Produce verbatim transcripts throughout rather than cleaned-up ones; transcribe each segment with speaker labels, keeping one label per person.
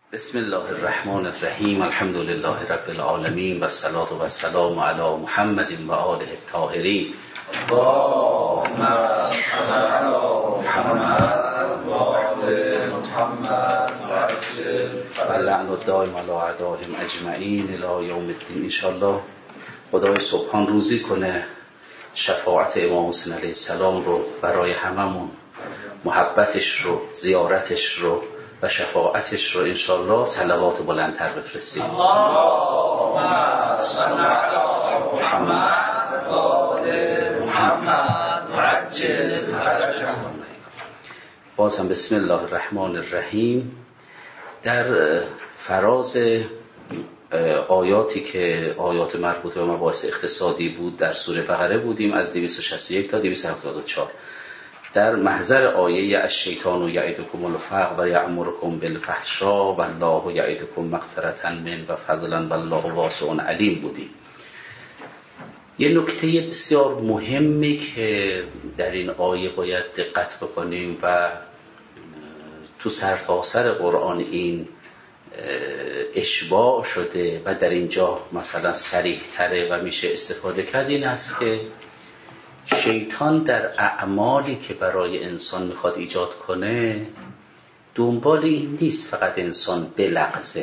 Speaker 1: بسم الله الرحمن الرحیم. الحمد لله رب العالمین و الصلاة و السلام علی محمد و آله الطاهرین.
Speaker 2: اللهم صل علی محمد و آل محمد
Speaker 1: و لعن الدائم علی اعدائهم اجمعین الی یوم الدین. ان شاء الله خدای سبحان روزی کنه شفاعت امام حسین علیه السلام رو برای هممون، محبتش رو، زیارتش رو و شفاعتش رو انشاءالله صلوات بلندتر بفرستیم.
Speaker 2: اللهم صل علی محمد و آل محمد و عجل فرجهم.
Speaker 1: باز هم بسم الله الرحمن الرحیم. در فراز آیاتی که آیات مربوط به مباحث اقتصادی بود در سوره بقره بودیم، از دویست و شصت و یک تا دویست و هفتاد و چهار. در محضر آیه الشیطان یعدکم الفقر و یأمرکم بالفحشاء والله یعدکم مغفرة منه و فضلا والله واسع علیم بودیم. یه نکته بسیار مهمی که در این آیه باید دقت بکنیم و تو سرتاسر قرآن این اشباع شده و در اینجا مثلا صریح تره و میشه استفاده کرد، این است که شیطان در اعمالی که برای انسان میخواد ایجاد کنه دنبال این نیست فقط انسان بلغزه،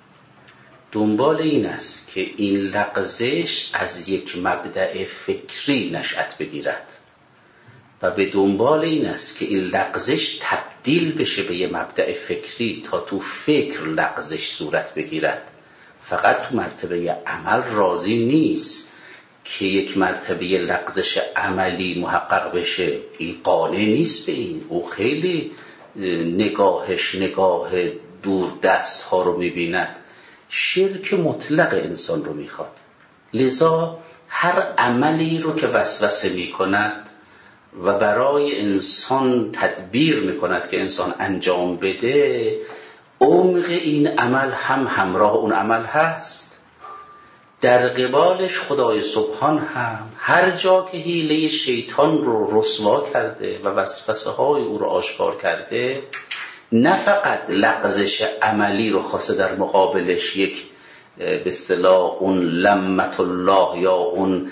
Speaker 1: دنبال این است که این لغزش از یک مبدأ فکری نشأت بگیرد و به دنبال این است که این لغزش تبدیل بشه به یه مبدأ فکری تا تو فکر لغزش صورت بگیرد. فقط تو مرتبه عمل راضی نیست که یک مرتبه لغزش عملی محقق بشه، این قانع نیست به این. او خیلی نگاهش نگاه دور دست ها رو میبیند، شرک مطلق انسان رو میخواد. لذا هر عملی رو که وسوسه میکند و برای انسان تدبیر میکند که انسان انجام بده، عمق این عمل هم همراه اون عمل هست. در قبالش خدای سبحان هم هر جا که حیله شیطان رو رسوا کرده و وسوسه های او رو آشکار کرده، نه فقط لغزش عملی رو خواسته در مقابلش یک به اصطلاح اون لمت الله یا اون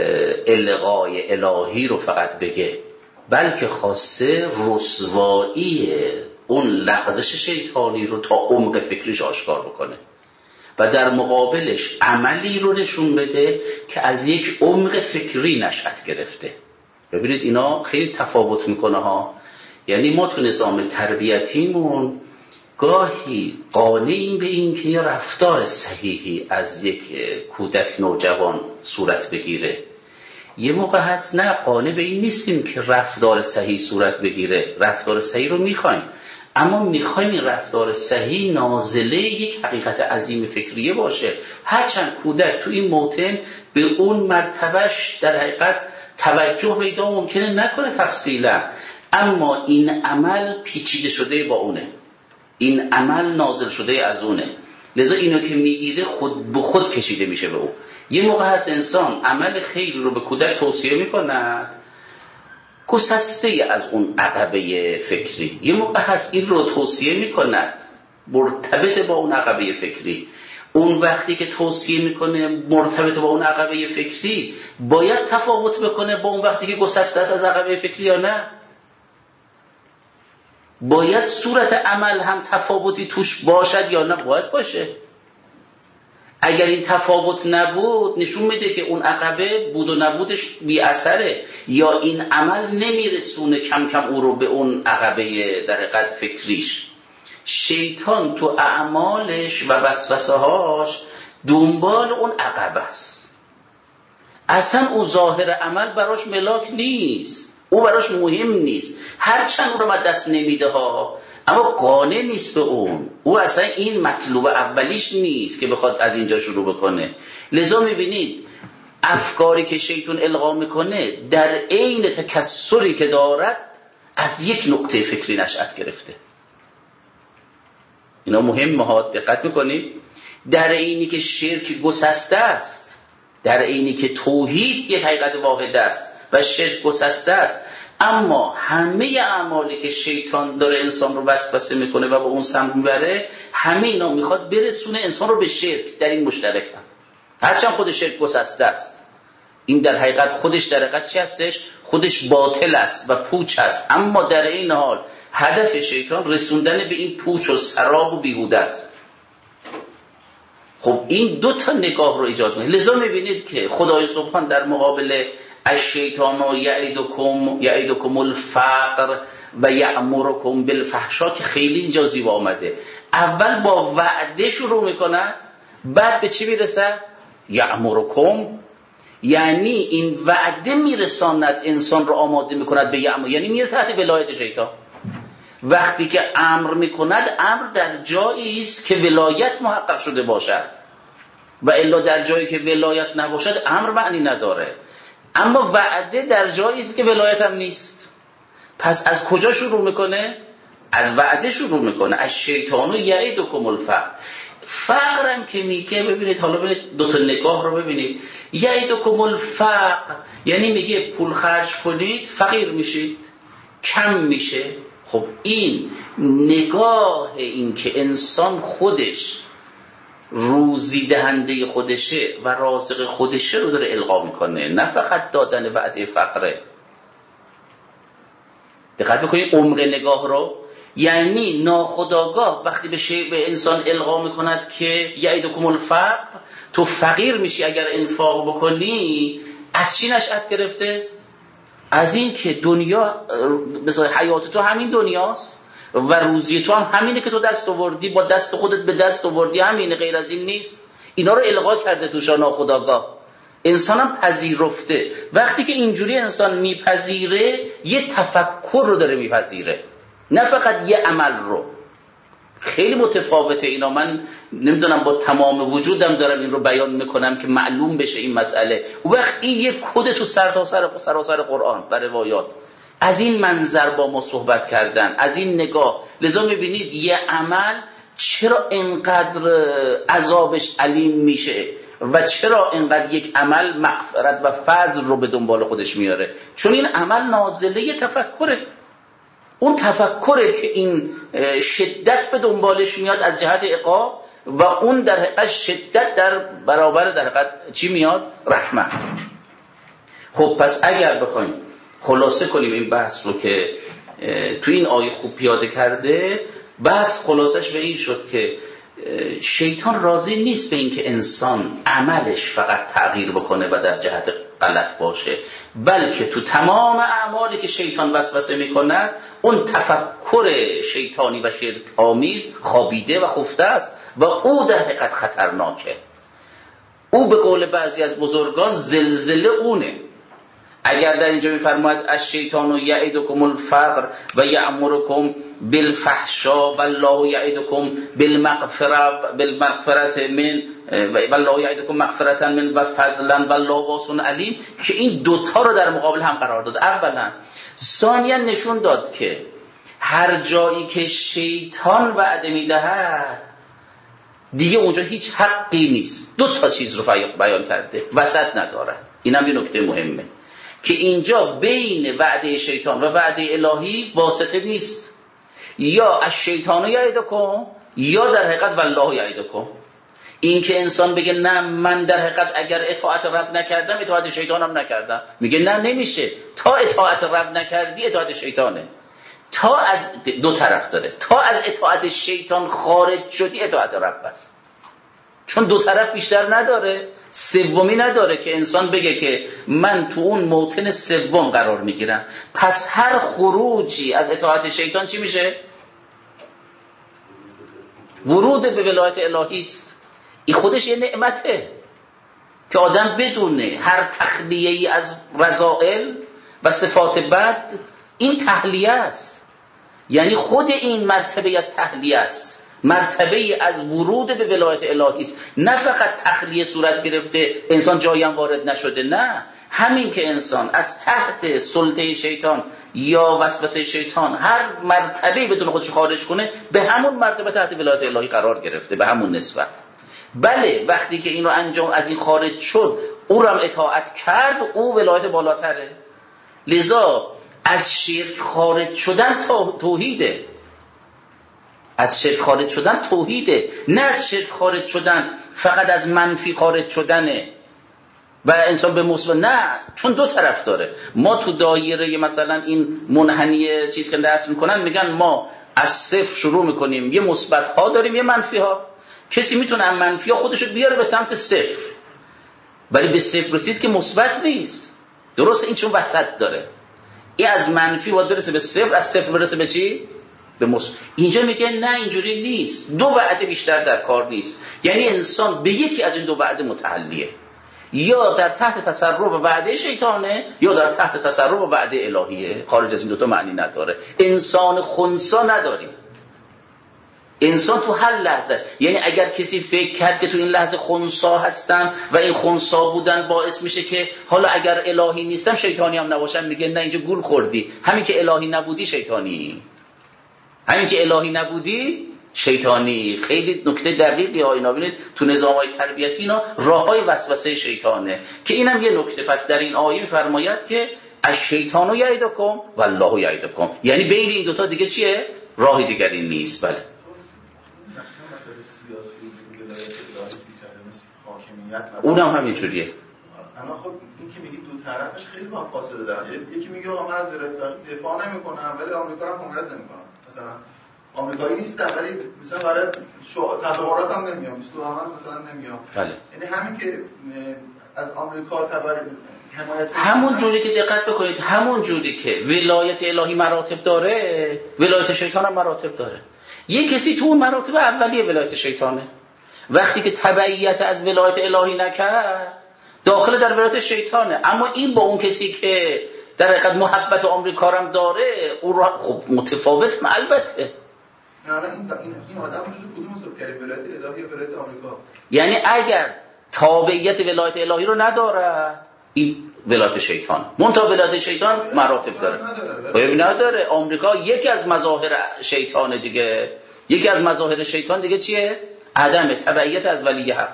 Speaker 1: الغای الهی رو فقط بگه، بلکه خواسته رسوایی اون لغزش شیطانی رو تا عمق فکریش آشکار بکنه و در مقابلش عملی رو نشون بده که از یک عمق فکری نشأت گرفته. ببینید اینا خیلی تفاوت میکنه ها. یعنی ما تو نظام تربیتیمون گاهی قانعیم به این که یه رفتار صحیحی از یک کودک نوجوان صورت بگیره، یه موقع هست نه قانع به این نیستیم که رفتار صحیح صورت بگیره. رفتار صحیح رو میخوایم، اما میخوایم این رفتار صحیح نازله یک حقیقت عظیم فکریه باشه. هرچند کودک تو این موطن به اون مرتبهش در حقیقت توجه پیدا ممکنه نکنه تفصیلا، اما این عمل پیچیده شده با اونه، این عمل نازل شده از اونه، لذا اینو که میگیره خود به خود کشیده میشه به او. یه موقع هست انسان عمل خیر رو به کودک توصیه میکنه گسسته از اون عقبه فکری، یه موقع هست این رو توصیه میکنه مرتبط با اون عقبه فکری. اون وقتی که توصیه میکنه مرتبط با اون عقبه فکری باید تفاوت بکنه با اون وقتی که گسسته است از عقبه فکری یا نه؟ باید صورت عمل هم تفاوتی توش باشد یا نه؟ باید باشه. اگر این تفاوت نبود نشون میده که اون عقبه بود و نبودش بی اثره، یا این عمل نمیرسونه کم کم او رو به اون عقبه در حقیقت فکریش. شیطان تو اعمالش و وسوسه هاش دنبال اون عقبه است. اصلا او ظاهر عمل براش ملاک نیست، او براش مهم نیست، هرچند او رو دست نمیده ها، اما قانع نیست به اون. او اصلا این مطلوب اولیش نیست که بخواد از اینجا شروع بکنه. لذا میبینید افکاری که شیطان القا میکنه در عین تکثری که دارد از یک نقطه فکری نشأت گرفته. اینا مهمه ها، دقت میکنید. در عینی که شرک گسسته است، در عینی که توحید یک حقیقت واحد است و شرک گسسته است، اما همه اعمالی که شیطان داره انسان رو وسوسه میکنه و به اون سمت میبره، همه اینا میخواد برسونه انسان رو به شرک. در این مشترک هم هرچند خود شرک گسسته است، این در حقیقت خودش در حقیقت چی هستش؟ خودش باطل است و پوچ است، اما در این حال هدف شیطان رسوندن به این پوچ و سراب و بیهوده است. خب این دو تا نگاه رو ایجاد می‌کنه. لذا می‌بینید که خدای سبحان در مقابل الشیطان و یعیدکم یعیدکم الفقر و یأمرکم بالفحشا که خیلی اینجا زیبا آمده، اول با وعده شروع می‌کند، بعد به چی میرسد؟ یأمرکم، یعنی این وعده میرساند انسان رو آماده میکند به یأمر، یعنی میره تحت ولایت شیطان. وقتی که امر میکند، امر در جایی است که ولایت محقق شده باشد، و الا در جایی که ولایت نباشد امر معنی نداره. اما وعده در جایی است که ولایت هم نیست. پس از کجا شروع میکنه؟ از وعده شروع میکنه. از شیطان و یعیدکم الفقر. فقرم که میگه، ببینید حالا ببینید دو تا نگاه رو ببینید. یعیدکم الفقر یعنی میگه پول خرج کنید فقیر میشید، کم میشه. خب این نگاه این که انسان خودش روزی دهنده خودشه و رازق خودشه رو داره القا میکنه، نه فقط دادن وعده فقره. دقت بکنید عمق نگاه رو، یعنی ناخودآگاه وقتی به شی به انسان القا میکند که یعیدکم الفقر، تو فقیر میشی اگر انفاق بکنی، از چی نشأت گرفته؟ از این که دنیا مثلا حیات تو همین دنیاست و روزی تو هم همینه که تو دست آوردی، با دست خودت به دست آوردی، همینه، غیر از این نیست. اینا رو القا کرده توشا ناخودآگاه. انسان هم پذیرفته. وقتی که اینجوری انسان میپذیره، یه تفکر رو داره میپذیره، نه فقط یه عمل رو. خیلی متفاوته اینا. من نمیدونم، با تمام وجودم دارم این رو بیان میکنم که معلوم بشه این مسئله. اون وقت این یه کد تو سرتاسر سراسر قرآن و روایات از این منظر با ما صحبت کردن، از این نگاه. لذا میبینید یه عمل چرا اینقدر عذابش علیم میشه و چرا اینقدر یک عمل مغفرت و فضل رو به دنبال خودش میاره، چون این عمل نازله تفکره. اون تفکره که این شدت به دنبالش میاد از جهت عقاب، و اون در حقیقت شدت در برابر در حقیقت چی میاد؟ رحمت. خب پس اگر بخوایم خلاصه کنیم این بحث رو که تو این آیه خوب پیاده کرده، بحث خلاصش به این شد که شیطان راضی نیست به این که انسان عملش فقط تغییر بکنه و در جهت غلط باشه، بلکه تو تمام اعمالی که شیطان وسوسه میکنه، اون تفکر شیطانی و شرک آمیز خوابیده و خفته است و او در حقیقت خطرناکه. او به قول بعضی از بزرگان زلزله اونه. اگر در اینجا میفرماید از شیطان و یعیدکم الفقر و یأمرکم بالفحشا والله یعیدکم بالمغفرة بالمغفرة من والله یعیدکم مغفرة من و فضلا والله واسع علیم، که این دوتا رو در مقابل هم قرار داد. اولا ثانیا نشون داد که هر جایی که شیطان وعده میدهد دیگه اونجا هیچ حقی نیست. دو تا چیز رو بیان کرده، وسط نداره. اینم یه نکته مهمه که اینجا بین وعده شیطان و وعده الهی واسطه نیست. یا از شیطان یعیدکم، یا در حقیقت والله یعیدکم. این که انسان بگه نه من در حقیقت اگر اطاعت رب نکردم اطاعت شیطانم نکردم، میگه نه نمیشه. تا اطاعت رب نکردی اطاعت شیطانه. تا از دو طرف داره، تا از اطاعت شیطان خارج شدی اطاعت رب است. چون دو طرف بیشتر نداره، سومی نداره که انسان بگه که من تو اون موطن سوم قرار میگیرم. پس هر خروجی از اطاعت شیطان چی میشه؟ ورود به ولایت الهی است. این خودش یه نعمته که آدم بدونه هر تخلیه‌ای از رذائل و صفات بد این تحلیه است. یعنی خود این مرتبه از تحلیه است، مرتبه از ورود به ولایت الهی است. نه فقط تخلیه صورت گرفته انسان جایی هم وارد نشده، نه، همین که انسان از تحت سلطه شیطان یا وسوسه شیطان هر مرتبه بتونه خودش خارج کنه، به همون مرتبه تحت ولایت الهی قرار گرفته، به همون نسبت. بله وقتی که این رو انجام از این خارج شد، او رو هم اطاعت کرد، او ولایت بالاتره. لذا از شرک خارج شدن تا توحیده. از شرک خارج شدن توحیده، نه از شرک خارج شدن فقط از منفی خارج شدنه و انسان به مثبت. نه، چون دو طرف داره. ما تو دایره مثلا این منحنی چیز که درس میکنن میگن ما از صفر شروع میکنیم، یه مثبت ها داریم یه منفی ها. کسی میتونه از منفی ها خودشو بیاره به سمت صفر، ولی به صفر رسید که مثبت نیست. درسته؟ این چون وسط داره، این از منفی باید برسه به صفر، از صفر برسه به چی؟ به مثبت. اینجا میگه نه اینجوری نیست، دو وعده بیشتر در کار نیست. یعنی انسان به یکی از این دو وعده متعلیه، یا در تحت تصرف و وعده شیطانه یا در تحت تصرف و وعده الهیه. خارج از این دوتا معنی نداره. انسان خنثی نداریم. انسان تو هر لحظه، یعنی اگر کسی فکر کرد که تو این لحظه خنثی هستم و این خنثی بودن باعث میشه که حالا اگر الهی نیستم شیطانی هم نباشم، میگه نه اینجا گول خوردی. همین که الهی نبودی شیطانی، همین که الهی نبودی شیطانی. خیلی نکته دقیقی ها اینا. ببینید تو نظام‌های تربیتی اینا راههای وسوسه شیطانه که اینم یه نکته. پس در این آیه می‌فرماید که از شیطان یعیدکم والله یعیدکم، یعنی بین این دوتا دیگه چیه؟ راه دیگری نیست. بله اونم همینجوریه.
Speaker 3: اما خب این که میگی دو طرفش خیلی با فاصله داره. یکی میگه آقا من از دفاع نمی‌کنم ولی آمریکا رو حمایت نمی‌کنم، مثلا آمریکایی نیستم ولی مثلا برای تظاهرات هم نمیام، مثلا هم مثلا نمیام.
Speaker 1: بله.
Speaker 3: یعنی همین که از آمریکا تبر حمایت،
Speaker 1: همون جوری که دقت بکنید، همون جوری که ولایت الهی مراتب داره، ولایت شیطان هم مراتب داره. یه کسی تو اون مراتب اولیه ولایت شیطانه، وقتی که تبعیت از ولایت الهی نکرد داخل در ولایت شیطانه. اما این با اون کسی که در حقیقت محبت آمریکا هم داره اون را خب متفاوت البته.
Speaker 3: نه این این این آدم وجود کدوم حساب کرده، ولایت الهی یا ولایت آمریکا؟
Speaker 1: یعنی اگر تابعیت ولایت الهی رو نداره این ولایت شیطان. منتها ولایت شیطان مراتب داره. باید نداره. آمریکا یکی از مظاهر شیطان دیگه، یکی از مظاهر شیطان دیگه چیه؟ عدم تبعیت از ولی حق.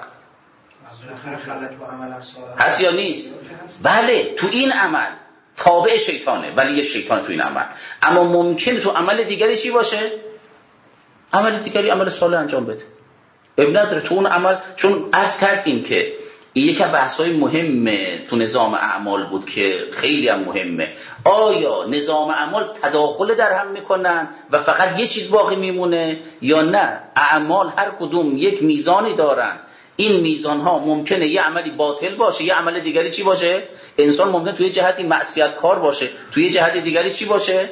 Speaker 1: هست یا نیست؟ بله، تو این عمل تابع شیطانه ولی شیطان تو این عمل. اما ممکنه تو عمل دیگری چی باشه؟ عمل دیگری عمل صالح انجام بده. ابن نداره تو اون عمل. چون عرض کردیم که این یکی از بحث‌های مهمه تو نظام اعمال بود که خیلی هم مهمه. آیا نظام اعمال تداخل در هم میکنن و فقط یه چیز باقی میمونه یا نه؟ اعمال هر کدوم یک میزانی دارن. این میزان ها ممکنه یه عملی باطل باشه، یه عمل دیگری چی باشه؟ انسان ممکنه توی جهتی معصیت کار باشه، توی جهت دیگری چی باشه؟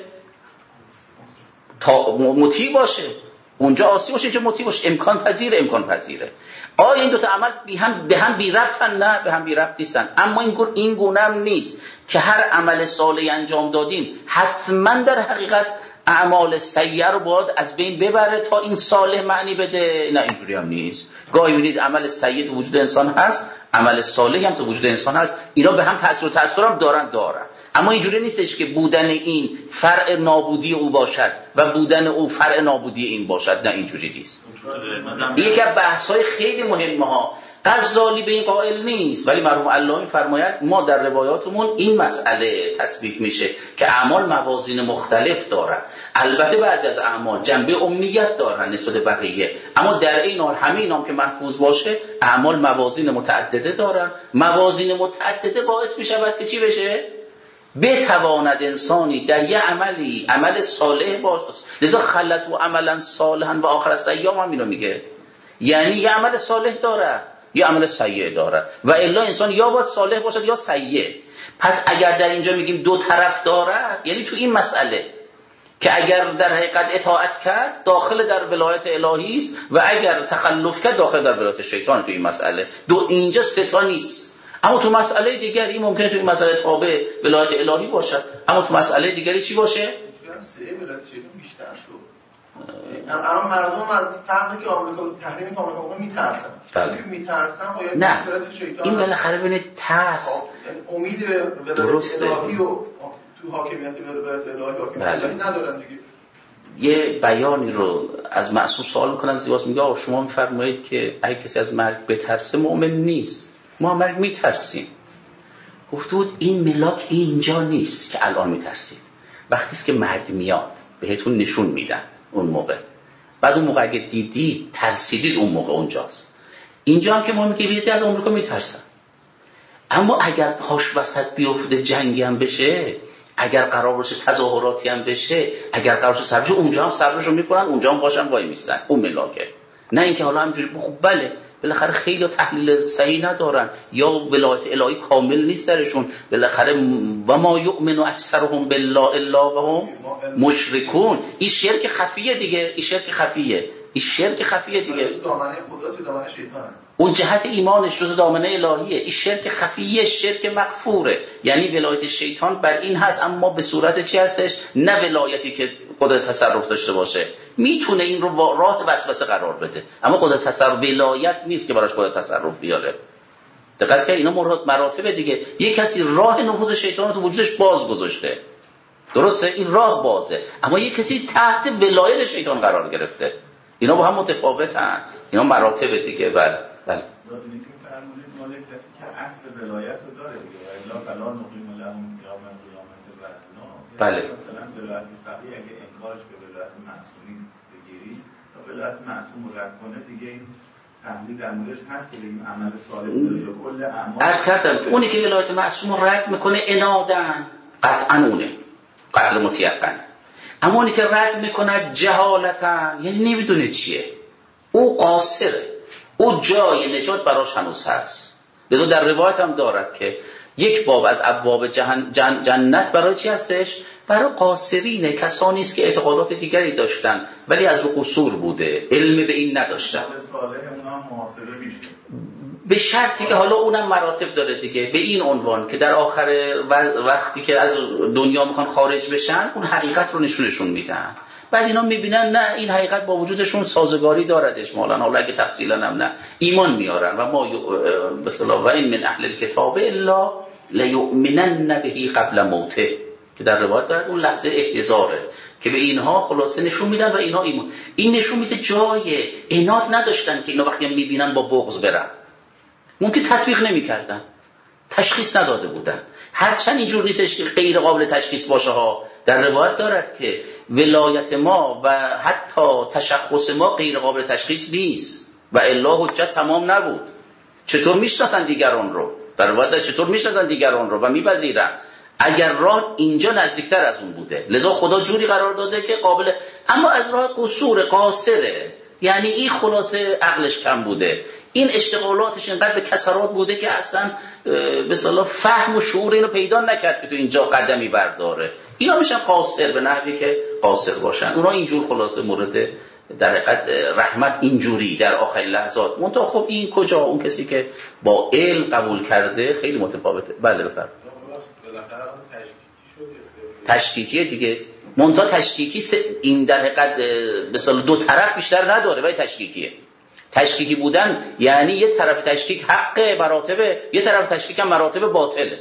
Speaker 1: تا مطیع باشه. اونجا عاصی باشه، اینجا مطیع باشه. امکان پذیره، امکان پذیره. آیا این دو تا عمل بی هم به هم بی ربطن؟ نه، به هم بی ربط نیستن. اما این گونه این گونه هم نیست که هر عمل صالحی انجام دادیم حتما در حقیقت اعمال سیئه رو باید از بین ببره تا این صالح معنی بده. نه اینجوری هم نیست. گاهی می‌بینید عمل سیء تو وجود انسان هست، عمل صالحی هم تو وجود انسان هست. اینا به هم تأثیر و تأثیر هم دارن دارن. اما اینجوری نیستش که بودن این فرع نابودی او باشد و بودن او فرع نابودی این باشد. نه اینجوری نیست. یکی از بحث‌های خیلی مهمه ها. غزالی به این قائل نیست، ولی مرحوم علامه فرماید ما در روایاتمون این مسئله تثبیت میشه که اعمال موازین مختلف دارن. البته بعضی از اعمال جنبه امنیت دارن نسبت بقیه، اما در این حال همه اینام که محفوظ باشه اعمال موازین متعدده دارن. موازین متعدده باعث میشود که چی بشه؟ بتواند انسانی در یه عملی عمل صالح باشه. لذا خلت و عملا صالحا و آخر الایام هم اینو میگه، یعنی یه عمل صالح داره یه عمل سیئ داره و الا انسان یا باید صالح باشد یا سیئ. پس اگر در اینجا میگیم دو طرف دارد، یعنی تو این مسئله که اگر در حقیقت اطاعت کرد داخل در ولایت الهی است و اگر تخلف کرد داخل در ولایت شیطان. تو این مسئله دو اینجا سه تا نیست. اما تو مسئله دیگری ممکنه تو این مسئله تابع ولایت الهی باشد، اما تو مسئله دیگری چی باشه؟
Speaker 3: سه ولایت شیطان بیشتر شد. اما مردم از فرقی که آمریکا تحریم که آمریکا میترسن.
Speaker 1: بله.
Speaker 3: میترسن باید
Speaker 1: نه. این بالاخره ببینید ترس.
Speaker 3: امید به ولایت الهی و تو حاکمیت ولایت الهی حاکمیت الهی ندارن دیگه.
Speaker 1: یه بیانی رو از معصوم سوال میکنن زیباست، میگه آقا شما میفرمایید که اگه کسی از مرگ بترسه مؤمن نیست. ما مرگ میترسیم. گفت بود این ملاک اینجا نیست که الان میترسید. وقتی که مرگ میاد بهتون نشون میدن اون موقع. بعد اون موقع اگه دیدی ترسیدید اون موقع اونجاست. اینجا هم که ما میگیم از آمریکا میترسن، اما اگر پاش وسط بیفته جنگی هم بشه، اگر قرار باشه تظاهراتی هم بشه، اگر قرار باشه صبرش، اونجا هم صبرشو میکنن، اونجا هم باشن وای میستن اون ملاکه. نه اینکه حالا همینجوری خب بله بالاخره خیلی تحلیل صحیح ندارن یا ولایت الهی کامل نیست درشون، بالاخره و ما یؤمن اکثرهم بالله الا وهم مشرکون. این شرک خفیه دیگه، این شرک خفیه، این شرک خفیه دیگه.
Speaker 3: دامنه خداست، دامنه شیطانه.
Speaker 1: اون جهت ایمانش جزء دامنه الهیه. این شرک خفیه، شرک مغفوره. یعنی ولایت شیطان بر این هست، اما به صورت چی هستش؟ نه ولایتی که قدرت تصرف داشته باشه. میتونه این رو با راه وسوسه قرار بده، اما قدرت تصرف ولایت نیست که براش قدرت تصرف بیاره. دقت کردید اینا مراتب دیگه. یک کسی راه نفوذ شیطان رو تو وجودش باز گذاشته، درسته؟ این راه بازه، اما یک کسی تحت ولایت شیطان قرار گرفته. اینا با هم متفاوتن، اینا مراتب دیگه. بله بله.
Speaker 4: لازمی که فرمودید مال کسی که اصل ولایت رو داره دیگه، الا بلا نقیم لهم قیامت قیامت وزنا.
Speaker 1: بله.
Speaker 4: مثلا ولایت فقیه اگه انکارش به ولایت معصومی بگیری تا ولایت معصوم رو رد کنه دیگه این تحلیل در موردش هست که این عمل صالح داره یا کل اعمال.
Speaker 1: عرض کردم اونی که ولایت معصوم رو رد میکنه انادن قطعا اونه قتل متیقن، اما اونی که رد میکنه جهالتن، یعنی نمیدونه چیه، او قاصره، او جای نجات براش هنوز هست. لذا در روایت هم دارد که یک باب از ابواب جهن جن جنت برای چی هستش؟ برای قاصرینه، کسانی است که اعتقادات دیگری داشتن ولی از رو قصور بوده، علم به این نداشتن. به شرطی که حالا اونم مراتب داره دیگه، به این عنوان که در آخر وقتی که از دنیا میخوان خارج بشن اون حقیقت رو نشونشون میدن، بعد اینا میبینن نه این حقیقت با وجودشون سازگاری داردش، مالا حالا اگه تفصیلا هم نه ایمان میارن. و ما به اصطلاح و این من اهل الکتاب الا لیؤمنن به قبل موته که در روایت دارد اون لحظه احتضاره که به اینها خلاصه نشون میدن و اینها ایمان. این نشون میده جای عناد نداشتن که اینا وقتی میبینن با بغض برن، ممکن تطبیق نمیکردن، تشخیص نداده بودن. هرچند اینجور نیستش که غیر قابل تشخیص باشه ها، در روایت دارد که ولایت ما و حتی تشخص ما غیر قابل تشخیص نیست و الا حجت تمام نبود. چطور میشناسن دیگران رو؟ در روایت چطور میشناسن دیگران رو و میپذیرن اگر راه اینجا نزدیکتر از اون بوده. لذا خدا جوری قرار داده که قابل، اما از راه قصور قاصره، یعنی این خلاصه عقلش کم بوده، این اشتغالاتش اینقدر به کسرات بوده که اصلا به اصطلاح فهم و شعور اینو پیدا نکرد که تو اینجا قدمی برداره. اینا میشن قاصر به نحوی که قاصر باشن. اونا اینجور خلاصه مورد در حقیقت رحمت اینجوری در آخرین لحظات. منتها خب این کجا اون کسی که با علم قبول کرده خیلی متفاوته. بله بفرمایید. تشکیکیه دیگه، منتها تشکیکی این در حقیقت به اصطلاح دو طرف بیشتر نداره ولی تشکیکیه. تشکیکی بودن یعنی یه طرف تشکیک حق مراتبه، یه طرف تشکیک هم مراتب باطله.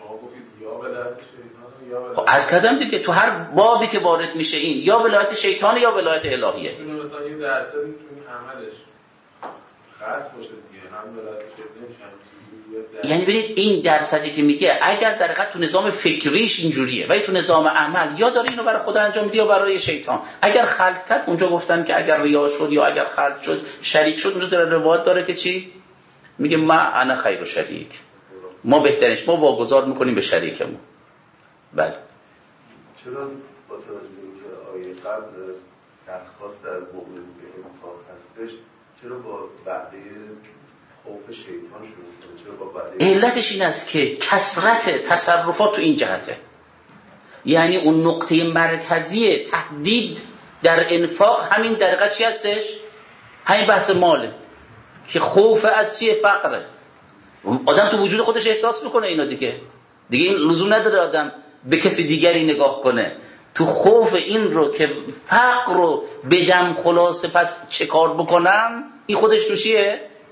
Speaker 1: از کدام دیگه تو هر بابی که وارد میشه این یا ولایت شیطان یا ولایت الهیه.
Speaker 2: مثلا یه درصدی تو عملش خاص باشه دیگه، هم ولایت شیطان.
Speaker 1: یعنی ببینید این درصدی که میگه اگر در حقیقت تو نظام فکریش اینجوریه ولی تو نظام عمل یا داره اینو برای خدا انجام میده یا برای شیطان. اگر خلط کرد اونجا گفتن که اگر ریا شد یا اگر خلط شد شریک شد، اونجا در روایت داره که چی میگه ما انا خیر و شریک، ما بهترینش ما واگذار میکنیم به شریکمون. بله.
Speaker 5: چرا با توجه به که آیه قبل درخواست از مؤمن به انفاق هستش، چرا با وعده خوف شیطان شروع کنه؟ چرا با وعده؟
Speaker 1: علتش این است که کثرت تصرفات تو این جهته، یعنی اون نقطه مرکزی تهدید در انفاق همین دقیقه چی هستش؟ همین بحث ماله که خوف از چیه؟ فقره. آدم تو وجود خودش احساس میکنه اینا دیگه دیگه این لزوم نداره آدم به کسی دیگری نگاه کنه، تو خوف این رو که فقر رو بدم خلاصه پس چه کار بکنم، این خودش تو چیه؟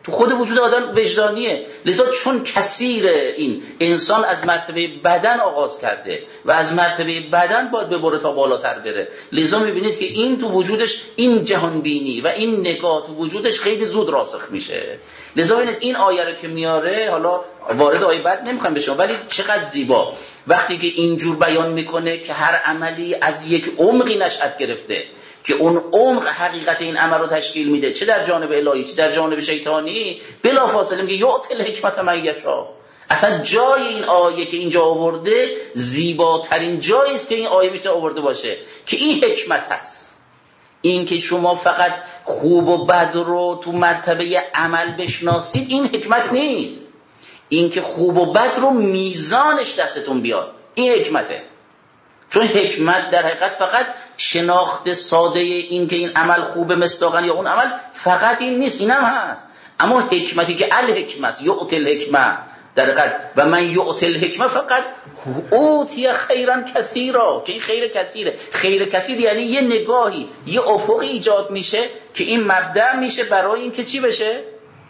Speaker 1: تو خود وجود آدم وجدانیه. لذا چون کثیر این انسان از مرتبه بدن آغاز کرده و از مرتبه بدن باید ببره تا بالاتر بره، لذا میبینید که این تو وجودش این جهانبینی و این نگاه تو وجودش خیلی زود راسخ میشه. لذا ببینید این آیه رو که میاره، حالا وارد آیه بعد نمیخوام بشم، ولی چقدر زیبا وقتی که اینجور بیان میکنه که هر عملی از یک عمقی نشأت گرفته که اون عمق حقیقت این عمل رو تشکیل میده، چه در جانب الهی چه در جانب شیطانی، بلافاصله میگه یعطی الحکمت من یشاء. اصلا جای این آیه که اینجا آورده زیباترین جایی است که این آیه میتونه آورده باشه که این حکمت هست. این که شما فقط خوب و بد رو تو مرتبه عمل بشناسید این حکمت نیست. این که خوب و بد رو میزانش دستتون بیاد این حکمته. چون حکمت در حقیقت فقط شناخت ساده این که این عمل خوبه مصداقاً یا اون عمل، فقط این نیست، اینم هست. اما حکمتی که الحکمت یعطی الحکمه در حقیقت و من یعطی الحکمه فقط اوتی خیرا کثیرا، که این خیر کثیره. خیر کثیر یعنی یه نگاهی یه افقی ایجاد میشه که این مبدأ میشه برای این که چی بشه؟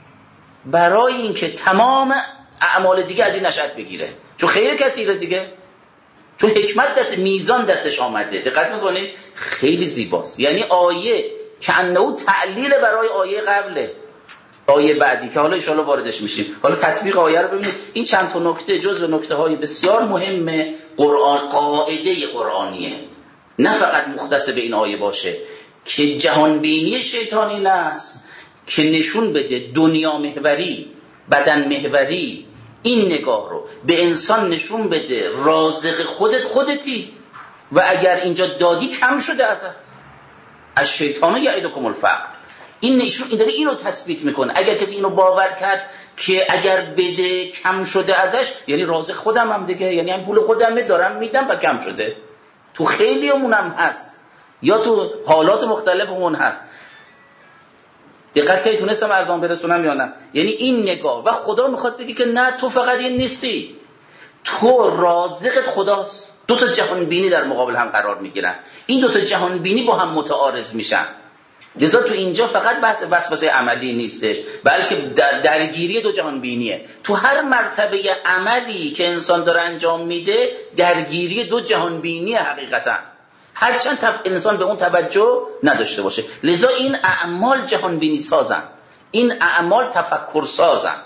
Speaker 1: برای این که تمام اعمال دیگه از این نشأت بگیره، چون خیر کثیره دیگه، چون حکمت دست میزان دستش آمده. دقت میکنید خیلی زیباست. یعنی آیه که انه تعلیل برای آیه قبله، آیه بعدی که حالا ان شاءالله واردش میشیم. حالا تطبیق آیه رو ببینید. این چند تا نکته جزو نکته های بسیار مهم قرآن، قاعده قرآنیه، نه فقط مختص به این آیه باشه که جهان بینی شیطانی است که نشون بده دنیا محوری، بدن محوری، این نگاه رو به انسان نشون بده رازق خودت خودتی و اگر اینجا دادی کم شده ازت. از شیطان یعدکم الفقر. این نشون این داره اینو تثبیت میکنه. اگر کسی اینو باور کرد که اگر بده کم شده ازش، یعنی رازق خودم هم دیگه، یعنی هم پول خودم دارم میدم و کم شده. تو خیلی همونم هست یا تو حالات مختلفمون هست. دقت که تونستم ارزان برسونم یا نه؟ یعنی این نگاه و خدا میخواد بگه که نه تو فقط این نیستی، تو رازقت خداست. دو تا جهان بینی در مقابل هم قرار میگیرن، این دو تا جهان بینی با هم متعارض میشن. لذا تو اینجا فقط بحث وسوسه عملی نیستش، بلکه در درگیری دو جهان بینیه. تو هر مرتبه عملی که انسان داره انجام میده درگیری دو جهان بینیه حقیقتا، هرچند تب انسان به اون توجه نداشته باشه. لذا این اعمال جهان بینی سازن، این اعمال تفکر سازن،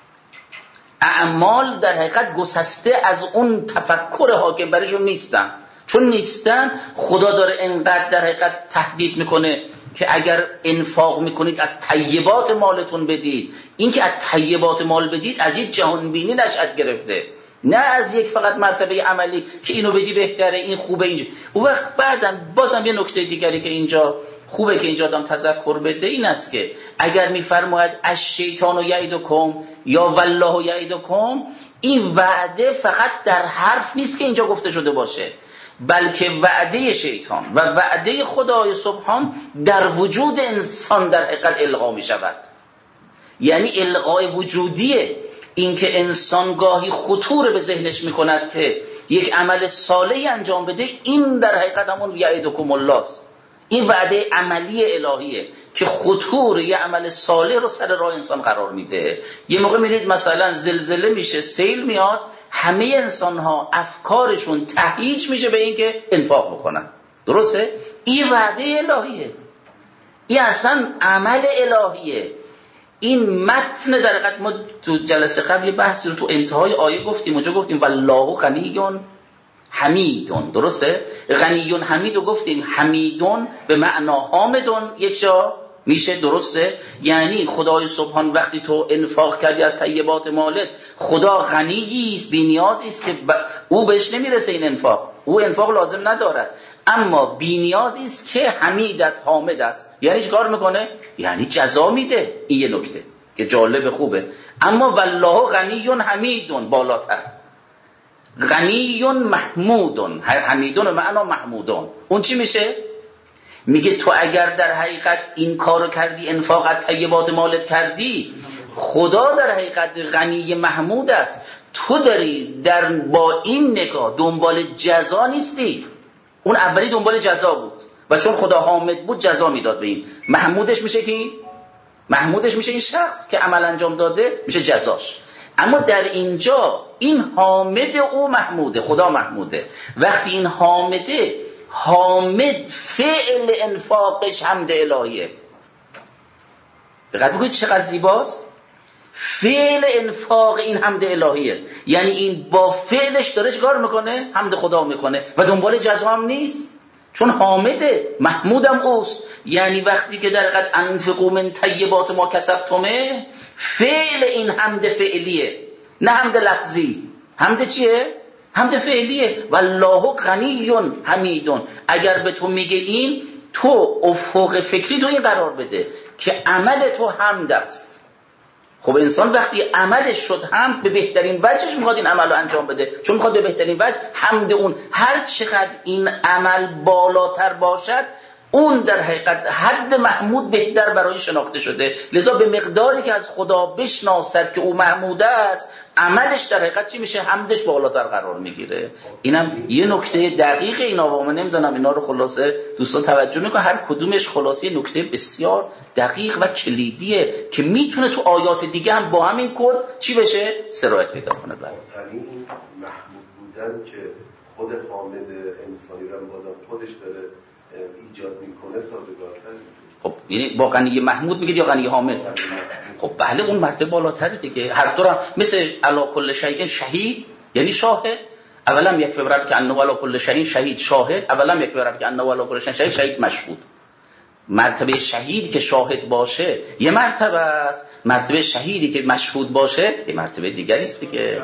Speaker 1: اعمال در حقیقت گسسته از اون تفکر حاکم برشون نیستن. چون نیستن خدا داره انقدر در حقیقت تهدید میکنه که اگر انفاق میکنید از طیبات مالتون بدید. این که از طیبات مال بدید از یک جهان بینی نشأت گرفته، نه از یک فقط مرتبه عملی که اینو بدی بهتره، این خوبه. اینجا اون وقت بعدم بازم یه نکته دیگری که اینجا خوبه که اینجا آدم تذکر بده این است که اگر میفرماید از شیطان یعدکم یا والله یعدکم، این وعده فقط در حرف نیست که اینجا گفته شده باشه، بلکه وعده شیطان و وعده خدای سبحان در وجود انسان در حقیقت القا می شود. یعنی القای وجودیه. این که انسان گاهی خطور به ذهنش می کند که یک عمل صالحی انجام بده، این در حقیقت همون یعدکم الله است. این وعده عملی الهیه که خطور یه عمل صالح رو سر راه انسان قرار میده. یه موقع میرید مثلا زلزله میشه، سیل میاد، همه انسان ها افکارشون تهییج میشه به این که انفاق بکنن. درسته؟ این وعده الهیه، این اصلا عمل الهیه. این متن در حقیقت ما تو جلسه قبل یه بحثی رو تو انتهای آیه گفتیم، اونجا گفتیم والله غنیون حمیدون. درسته؟ غنیون حمید رو گفتیم، حمیدون به معنا حامدون یک جا میشه. درسته؟ یعنی خدای سبحان وقتی تو انفاق کردی از طیبات مالت، خدا غنیی است، بی‌نیازی است که ب... او بهش نمیرسه این انفاق، او انفاق لازم ندارد، اما بی‌نیازی است که حمید است، حامد است. یعنی چیکار میکنه؟ یعنی جزا میده. این یه نکته که جالب خوبه. اما والله غنیون حمیدون بالاتر، غنیون محمودون، حمیدون معنا محمودون. اون چی میشه؟ میگه تو اگر در حقیقت این کارو کردی، انفاق از طیبات مالت کردی، خدا در حقیقت غنی محمود است. تو داری در با این نگاه دنبال جزا نیستی. اون اولی دنبال جزا بود و چون خدا حامد بود جزا میداد به این. محمودش میشه کی؟ محمودش میشه این شخص که عمل انجام داده، میشه جزاش. اما در اینجا این حامد او محموده، خدا محموده. وقتی این حامده، حامد فعل انفاقش حمد الهیه. دقت بکنید چقدر زیباست. فعل انفاق این حمد الهیه، یعنی این با فعلش داره چیکار میکنه؟ حمد خدا میکنه و دنبال جزا هم نیست، چون حامده، محمودم اوست. یعنی وقتی که در قد انفقوا من طیبات ما کسبتمه، فعل این حمد فعلیه، نه حمد لفظی. حمد چیه؟ حمد فعلیه. والله غنی حمید. اگر به تو میگه این، تو افق فکری تو این قرار بده که عمل تو حمد است. خب انسان وقتی عملش شد حمد، به بهترین وجهش میخواد این عمل رو انجام بده، چون میخواد به بهترین وجه حمد اون. هر چقدر این عمل بالاتر باشد، اون در حقیقت حد محمود بهتر برای شناخته شده. لذا به مقداری که از خدا بشناسد که او محمود است، عملش در حقیقت چی میشه؟ حمدش بالاتر قرار میگیره. اینم یه نکته دقیق اینا، و من نمیدونم اینا رو خلاصه دوستان توجه میکنن، هر کدومش خلاصه یه نکته بسیار دقیق و کلیدیه که میتونه تو آیات دیگه هم با همین کد چی بشه؟ سرایت پیدا کنه. برای
Speaker 5: یعنی این محمود بودن که خود حامد انسانی رو بازم خودش داره ایجاد میکنه سازگارتر.
Speaker 1: خب یعنی با غنی محمود میگید یا غنی حامد؟ خب بله، اون مرتبه بالاتره دیگه. هر دو هم مثل علی کل شیء شهید، یعنی شاهد. اولا یک فبرر که انه علی کل شیء شهید شاهد، اولا یک فبرر که انه علی کل شیء شهید شهید مشهود. مرتبه شهید که شاهد باشه یه مرتبه است، مرتبه شهیدی که مشهود باشه یه مرتبه دیگری است دیگه.
Speaker 3: دیگه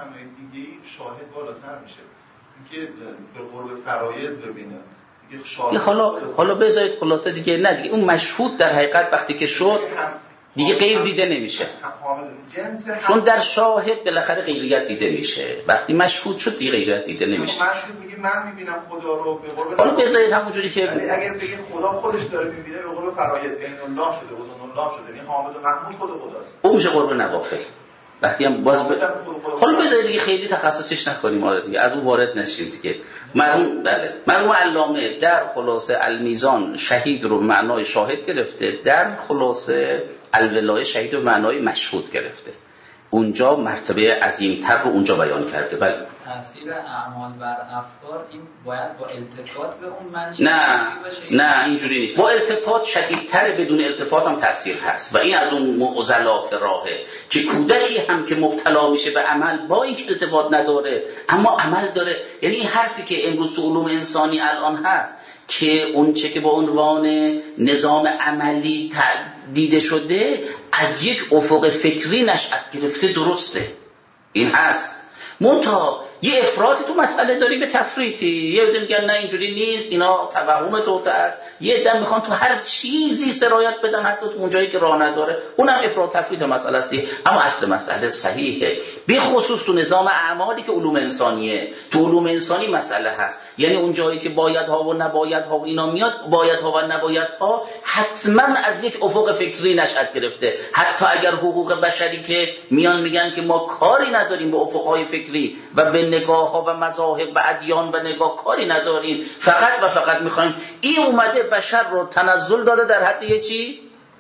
Speaker 3: شاهد بالاتر میشه، اینکه به قرب فرایض ببینه.
Speaker 1: حالا حالا بذارید خلاصه دیگه، نه دیگه اون مشهود در حقیقت وقتی که شد دیگه غیر دیده نمیشه، چون در شاهد بالاخره غیریت دیده میشه. وقتی مشهود شد دیگه غیریت دیده نمیشه.
Speaker 3: مشهود میگه من میبینم خدا رو به قرب.
Speaker 1: حالا بذارید همونجوری که
Speaker 3: اگر بگید خدا خودش داره میبینه، به قرب فرایض بین الله شده، اذن الله شده، یعنی حامد و محمود خود خداست.
Speaker 1: اون میشه قرب نوافل. وقتی هم باز ب... حالا بذارید دیگه خیلی تخصصیش نکنیم، آره دیگه از اون وارد نشیم دیگه. مرحوم بله مرحوم علامه در خلاصه المیزان شهید رو معنای شاهد گرفته، در خلاصه الولایه شهید رو معنای مشهود گرفته. اونجا مرتبه عظیم‌تر رو اونجا بیان کرده. بله
Speaker 6: تاثیر اعمال بر افکار این باید با التفات به اون منشأ
Speaker 1: نه نه اینجوری نیست. با التفات شدیدتر، بدون التفات هم تاثیر هست و این از اون معضلات راهه که کودکی هم که مبتلا میشه به عمل با اینکه التفات نداره اما عمل داره. یعنی این حرفی که امروز تو علوم انسانی الان هست که اون چه که با عنوان نظام عملی دیده شده از یک افق فکری نشأت گرفته، درسته این هست. منتها یه افراطی تو مسئله داری به تفریطی. یه عده میگن نه اینجوری نیست، اینا توهم توته است. یه عده میخوان تو هر چیزی سرایت بدن، حتی تو اون جایی که راه نداره. اونم افراط تفریط مسئله است. اما اصل مسئله صحیحه، به خصوص تو نظام اعمالی که علوم انسانیه. تو علوم انسانی مسئله هست، یعنی اون جایی که باید ها و نباید ها و اینا میاد، باید ها و نباید ها حتما از یک افق فکری نشأت گرفته. حتی اگر حقوق بشری که میان میگن که ما کاری نداریم به افقهای فکری و به نگاه ها و مذاهب و ادیان و نگاه کاری نداریم، فقط و فقط میخوایم، این اومده بشر رو تنزل داده در حد یه چی؟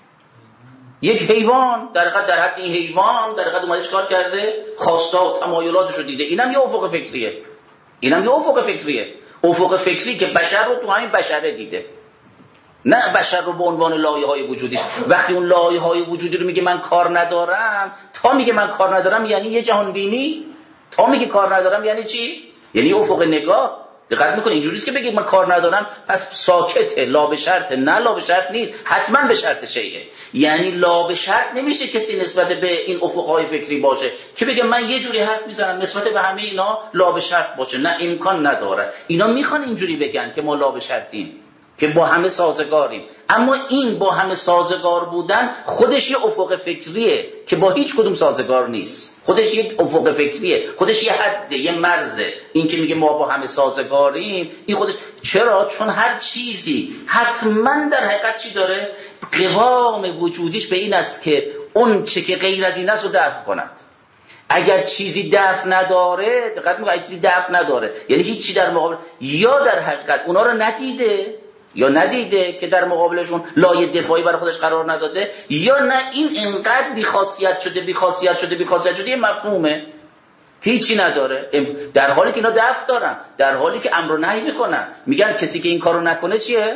Speaker 1: یک حیوان، در حد در حد این حیوان در حد اومده چکار کرده؟ خواسته و تمایلاتش رو دیده. اینم یه افق فکریه، اینم یه افق فکریه. افق فکری که بشر رو تو همین بشره دیده، نه بشر رو به عنوان لایه‌های وجودی. وقتی اون لایه‌های وجودی رو میگه من کار ندارم، تا میگه من کار ندارم یعنی یه جهان بینی. تا میگه کار ندارم یعنی چی؟ یعنی افق نگاه. دقت میکنه اینجوری است که بگه من کار ندارم پس ساکته، لا به شرط. نه لا به شرط نیست، حتما به شرط شیء. یعنی لا به شرط نمیشه کسی نسبت به این افقهای فکری باشه که بگه من یه جوری حرف میزنم نسبت به همه اینا لا به شرط باشه. نه، امکان نداره. اینا میخوان اینجوری بگن که ما لا به شرطیم، که با همه سازگاریم. اما این با همه سازگار بودن خودش یه افق فکریه که با هیچ کدوم سازگار نیست. خودش یه افق فکریه، خودش یه حده، یه مرزه. این که میگه ما با همه سازگاریم، این خودش چرا؟ چون هر چیزی حتما در حقیقت چی داره؟ قوام وجودیش به این است که اون چه که غیر از این است رو دفع کند. اگر چیزی دفع نداره، دقت میکنه، اگر چیزی دفع نداره یعنی هیچی در مقابل، یا در حقیقت اونا رو ندیده یا ندیده که در مقابلشون لایه دفاعی برای خودش قرار نداده، یا نه این انقدر بیخاصیت شده بیخاصیت شده بیخاصیت شده یه مفهومه هیچی نداره، در حالی که اینا دفع دارن، در حالی که امر و نهی میکنن. میگن کسی که این کارو نکنه چیه؟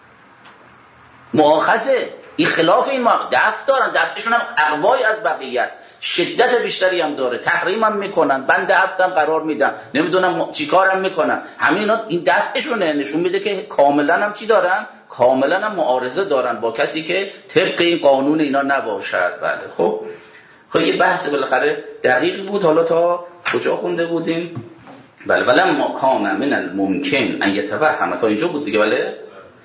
Speaker 1: مؤاخذه. این خلاف این ما دفع دارن، دفعشون هم اقوای از بقیه است، شدت بیشتری هم داره، تحریم هم میکنن، بند عفت هم قرار میدن، نمیدونم چی کار هم میکنن. همین اینا این دفعشونه نشون میده که کاملا هم چی دارن؟ کاملا هم معارضه دارن با کسی که طبق این قانون اینا نباشد. بله خب خب یه بحث بالاخره دقیق بود. حالا تا کجا خونده بودیم؟ بله ولما کان من الممکن ان یتوهم، تا اینجا بود دیگه. بله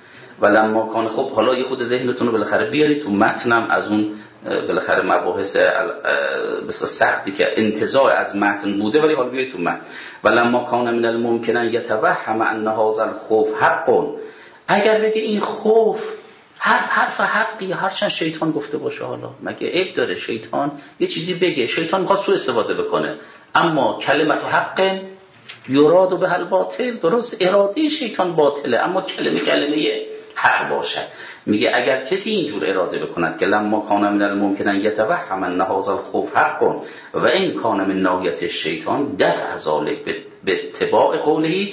Speaker 1: ولما کان. خب حالا یه خود ذهنتون رو بالاخره بیارید تو متنم از اون بالاخره مباحث بسیار سختی که انتزاع از متن بوده، ولی حالا بیارید تو متن. ولما کان من الممکن ان یتوهم ان هذا الخوف حق. اگر بگه این خوف حرف حرف حقی، هرچند شیطان گفته باشه، حالا مگه عیب داره شیطان یه چیزی بگه؟ شیطان میخواد سوء استفاده بکنه، اما کلمت حق یراد به الباطل، درست اراده شیطان باطله اما کلمه کلمه حق باشه. میگه اگر کسی اینجور اراده بکند که لما کان من الممکن ان یتوهم ان هذا الخوف حق و این کان من ناحیت الشیطان دفع ذلک به اتباع قوله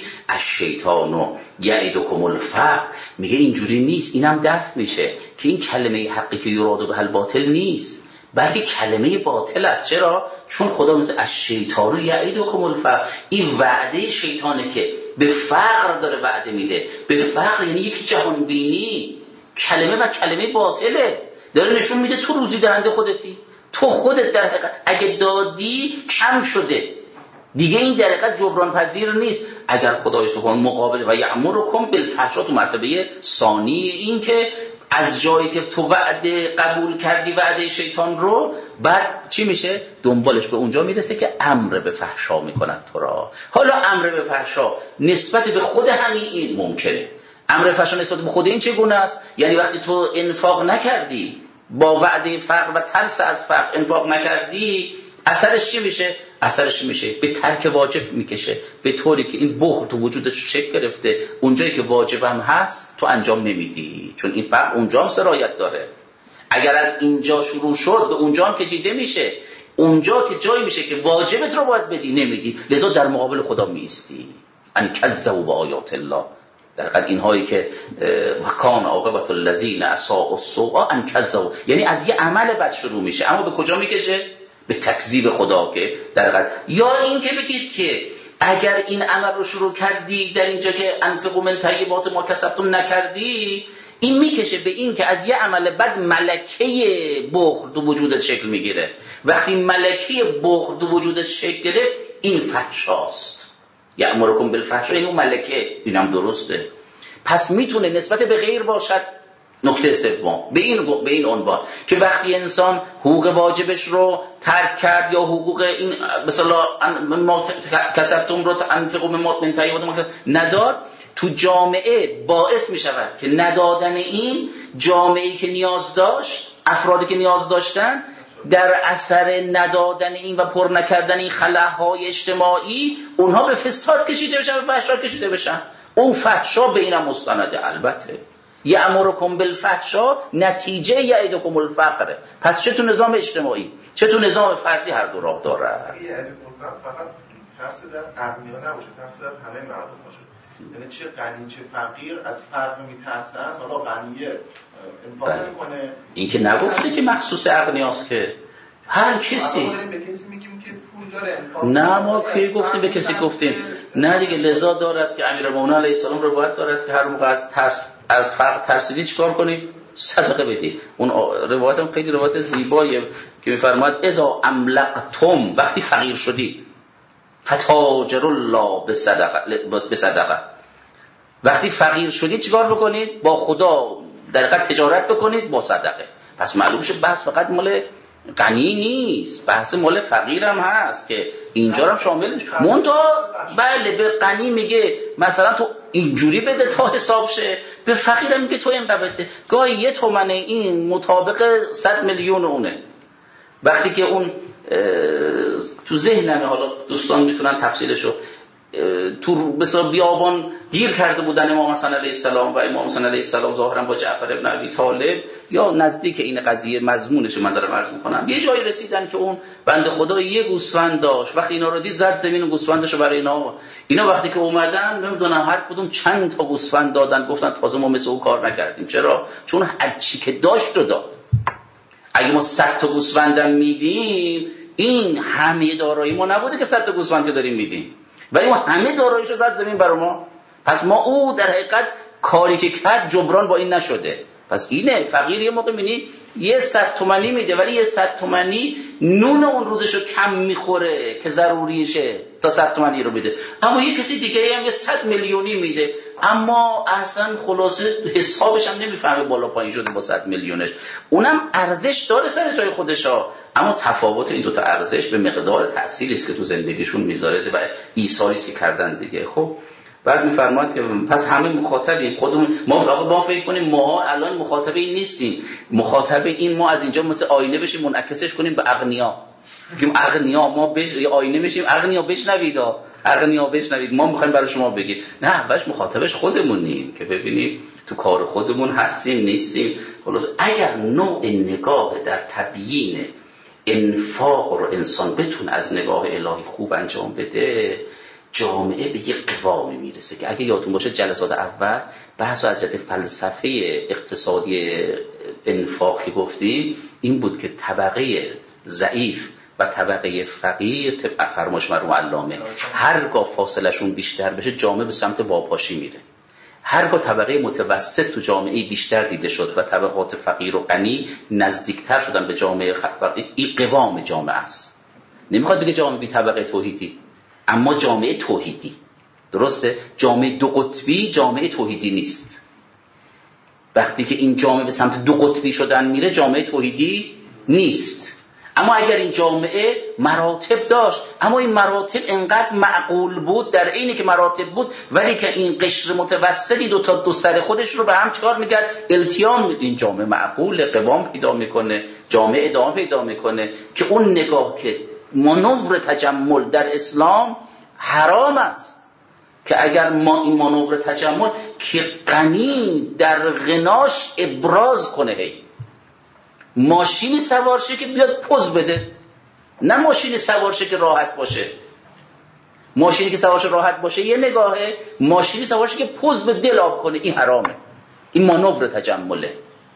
Speaker 1: الشیطان یعدکم الفقر. میگه اینجوری نیست، اینم دفع میشه که این کلمه حقی که یراد به الباطل نیست، بلکه کلمه باطل است. چرا؟ چون خدا میگه الشیطان یعدکم الفقر، این وعده شیطانه که به فقر داره وعده میده. به فقر یعنی یک جهان بینی. کلمه و کلمه باطله، داره نشون میده تو روزی دهنده خودتی، تو خودت در حقیقت اگه دادی کم شده دیگه، این در حقیقت جبران پذیر نیست. اگر خدای سبحان مقابل و یأمرکم بالفحشاء، تو مرتبه ثانی این که از جایی که تو وعده قبول کردی وعده شیطان رو، بعد چی میشه؟ دنبالش به اونجا میرسه که امر به فحشا میکنن تو را. حالا امر به فحشا نسبت به خود همین این ممکنه. امر فحشا نسبت به خود این چگونه است؟ یعنی وقتی تو انفاق نکردی، با وعده فقر و ترس از فقر انفاق نکردی، اثرش چی میشه؟ اثرش میشه به ترک واجب میکشه، به طوری که این بخل تو وجودش شکل گرفته، اونجایی که واجبم هست تو انجام نمیدی، چون این فقر اونجا هم سرایت داره. اگر از اینجا شروع شد به اونجا هم کشیده میشه، اونجا که جایی میشه که واجبت رو باید بدی نمیدی، لذا در مقابل خدا میستی. ان کذبوا بآیات الله، در حقیقت اینهایی که کان عاقبت الذین اساءوا السوء ان کذبوا، یعنی از یه عمل بد شروع میشه اما به کجا میکشه؟ به تکذیب خدا. که در حقیقت یا این که بگید که اگر این عمل رو شروع کردی در اینجا که انفقوا من طیبات ما کسبتم نکردی، این میکشه به این که از یه عمل بد ملکه بخل تو وجودت شکل میگیره. وقتی ملکه بخل تو وجودت شکل گرفت، این فحشاست. یأمرکم بالفحشاء، این اون ملکه. اینم درسته. پس میتونه نسبت به غیر باشد. نکته سوم به این به این عنوان که وقتی انسان حقوق واجبش رو ترک کرد یا حقوق این مثلا ما کسبتم رو انفقوا مما من طیبات نداد، تو جامعه باعث می شود که ندادن این، جامعه‌ای که نیاز داشت، افرادی که نیاز داشتن، در اثر ندادن این و پر نکردن این خلاهای اجتماعی، اونها به فساد کشیده بشن، به فحشا کشیده بشن. اون فحشا به اینم مستنده. البته یأمرکم بالفحشاء نتیجه یعدکم الفقر. پس چه تو نظام اجتماعی چه تو نظام فردی هر دو راه داره.
Speaker 2: یعنی فقط ترس در اغنیا نباشه، ترس در همه مردم باشه. یعنی چه غنی چه فقیر از فرق میترسن. حالا غنیه انفاق نمیکنه،
Speaker 1: این که نگفته که مخصوص اغنیاست، که هر کسی.
Speaker 2: ما به کسی میگیم که پول داره انفاق.
Speaker 1: نه ما کی گفتیم به کسی گفتیم؟ نه دیگه. لذا دارد که امیرالمومنین علیه السلام روایت دارد که هر موقع از ترس از فقر ترسیدی چیکار کنی؟ صدقه بدی. اون روایت هم خیلی روایت زیباییه که میفرماید اذا املقتم، وقتی فقیر شدید، فتاجر الله بصدقه بصدقه، وقتی فقیر شدید چیکار بکنید؟ با خدا در حقیقت تجارت بکنید با صدقه. پس معلوم شد بحث فقط مال غنی نیست، بحث مال فقیر هم هست که اینجا هم شامل میشه. منتها بله به غنی میگه مثلا تو اینجوری بده تا حساب شه، به فقیر میگه تو اینقدر بده. گاهی یه تومنه این مطابق صد میلیون اونه. وقتی که اون تو ذهنمه، حالا دوستان میتونن تفصیلشو، تو مثلا بیابان گیر کرده بودن امام حسن علیه السلام و امام حسن علیه السلام ظاهرا با جعفر ابن ابی طالب یا نزدیک این قضیه مضمونش من دارم عرض میکنم، یه جایی رسیدن که اون بنده خدا یه گوسفند داشت، وقتی اینا رو دید زد زمین و گوسفندشو برای اینا اینا وقتی که اومدن نمیدونم هر کدوم چند تا گوسفند دادن، گفتن تازه ما مثل اون کار نکردیم. چرا؟ چون هر چی که داشت رو داد. اگه ما صد تا گوسفندم میدیم این همه دارایی ما نبوده که صد تا گوسفند داریم میدیم، ولی اون همه داراییشو زد زمین برای ما. پس ما او در حقیقت کاری که کرد جبران با این نشده. پس اینه فقیر یه موقع می‌بینی یه صد تومانی میده ولی یه صد تومانی نون اون روزشو کم میخوره که ضروریشه تا صد تومانی رو میده، اما یه کسی دیگه هم یه صد میلیونی میده اما اصلا خلاصه حسابش هم نمیفهمه بالا پایین شده با صد میلیونش. اونم ارزش داره سر جای خودشا، اما تفاوت این دوتا ارزش به مقدار تأثیری است که تو زندگیشون میذاره و ایثاری است که کردن دیگه. خب بعد میفرماد که پس همه مخاطبیم، خودمون ما ما فکر کنیم ما الان مخاطب این نیستیم، مخاطب این ما از اینجا مثل آینه بشیم منعکسش کنیم به اغنیا، بگیم اغنیا ما بش یا آینه میشیم اغنیا بشنوید اغنیا بشنوید ما میخوایم برای شما بگیم، نه باش مخاطبش خودمونیم که ببینیم تو کار خودمون هستیم نیستیم. خلاص اگر نوع نگاه در تبیین انفاق رو انسان بتونه از نگاه الهی خوب انجام بده، جامعه به یک قوامی میرسه که اگه یادتون باشه جلسات اول بحث از جهت فلسفه اقتصادی انفاق که گفتیم این بود که طبقه ضعیف و طبقه فقیر طبق فرمایش مرحوم علامه هرگاه فاصله شون بیشتر بشه جامعه به سمت واپاشی میره، هرگاه طبقه متوسط تو جامعه بیشتر دیده شد و طبقات فقیر و غنی نزدیکتر شدن به جامعه فقیر، این قوام جامعه است. نمیخواد بگه جامعه بی طبقه توحیدی، اما جامعه توحیدی. درسته؟ جامعه دو قطبی جامعه توحیدی نیست. وقتی که این جامعه به سمت دو قطبی شدن میره جامعه توحیدی نیست. اما اگر این جامعه مراتب داشت، اما این مراتب انقدر معقول بود در اینی که مراتب بود، ولی که این قشر متوسطی دو تا دو سر خودش رو به هم چکار میکرد التیام، این جامعه معقول قوام پیدا میکنه، جامعه ادامه پیدا میکنه که اون نگاه که مانور تجمل در اسلام حرام است، که اگر ما این مانور تجمل که غنی در غناش ابراز کنه، هی ماشینی سوار شه که بیاد پوز بده، نه ماشینی سوار شه که راحت باشه. ماشینی که سوار شه راحت باشه یه نگاهه، ماشینی سوار شه که پوز به دل آب کنه این حرامه، این مانور تجمله.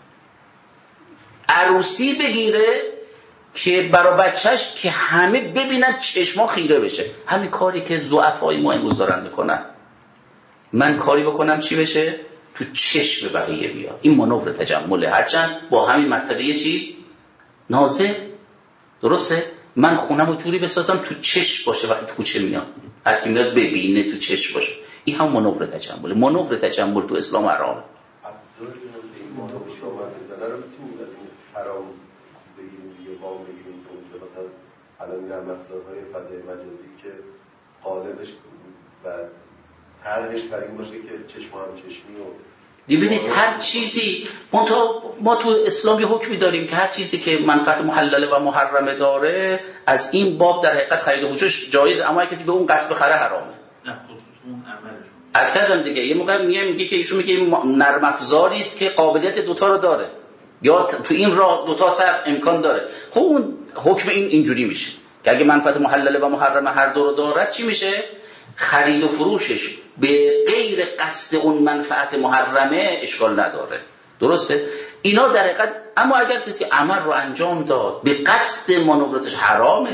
Speaker 1: عروسی بگیره که برای بچهش که همه ببینن چشما خیره بشه، همین کاری که ضعفای ما امروز دارن میکنن. من کاری بکنم چی بشه؟ تو چشم بقیه بیا، این مانور تجمله، هرچند با همین مرتبه چی؟ نازل. درسته؟ من خونم رو جوری بسازم تو چشم باشه وقتی تو کوچه میام، هر کی میاد ببینه تو چشم باشه، این هم مانور تجمله. مانور تجمل تو اسلام حرامه.
Speaker 5: افزار این مانور شما بزنه رو میتونیم از این حرام بگیریم دیگه، وام بگیریم که مثلا الان این هم افزارهای فضای مجازی که قالبش و طرحش بر این باشه که چشم هم چشمی و
Speaker 1: ببینید هر چیزی ما تو اسلام یه حکمی داریم که هر چیزی که منفعت محلله و محرمه داره از این باب در حقیقت خرید و فروش جایز، اما کسی به اون قصد بخره حرامه.
Speaker 4: نه خصوص اون عملشون
Speaker 1: از کردم دیگه. یه موقع میگه میگه که ایشون میگه نرم افزاری است که قابلیت دوتا رو داره، یا تو این راه دوتا صرف امکان داره. خب اون حکم این اینجوری میشه که اگه منفعت محلله و محرمه هر دو رو داره چی میشه؟ خرید و فروشش به غیر قصد اون منفعت محرمه اشکال نداره. درسته؟ اینا در حقیقت، اما اگر کسی عمل رو انجام داد به قصد مانوراتش حرامه.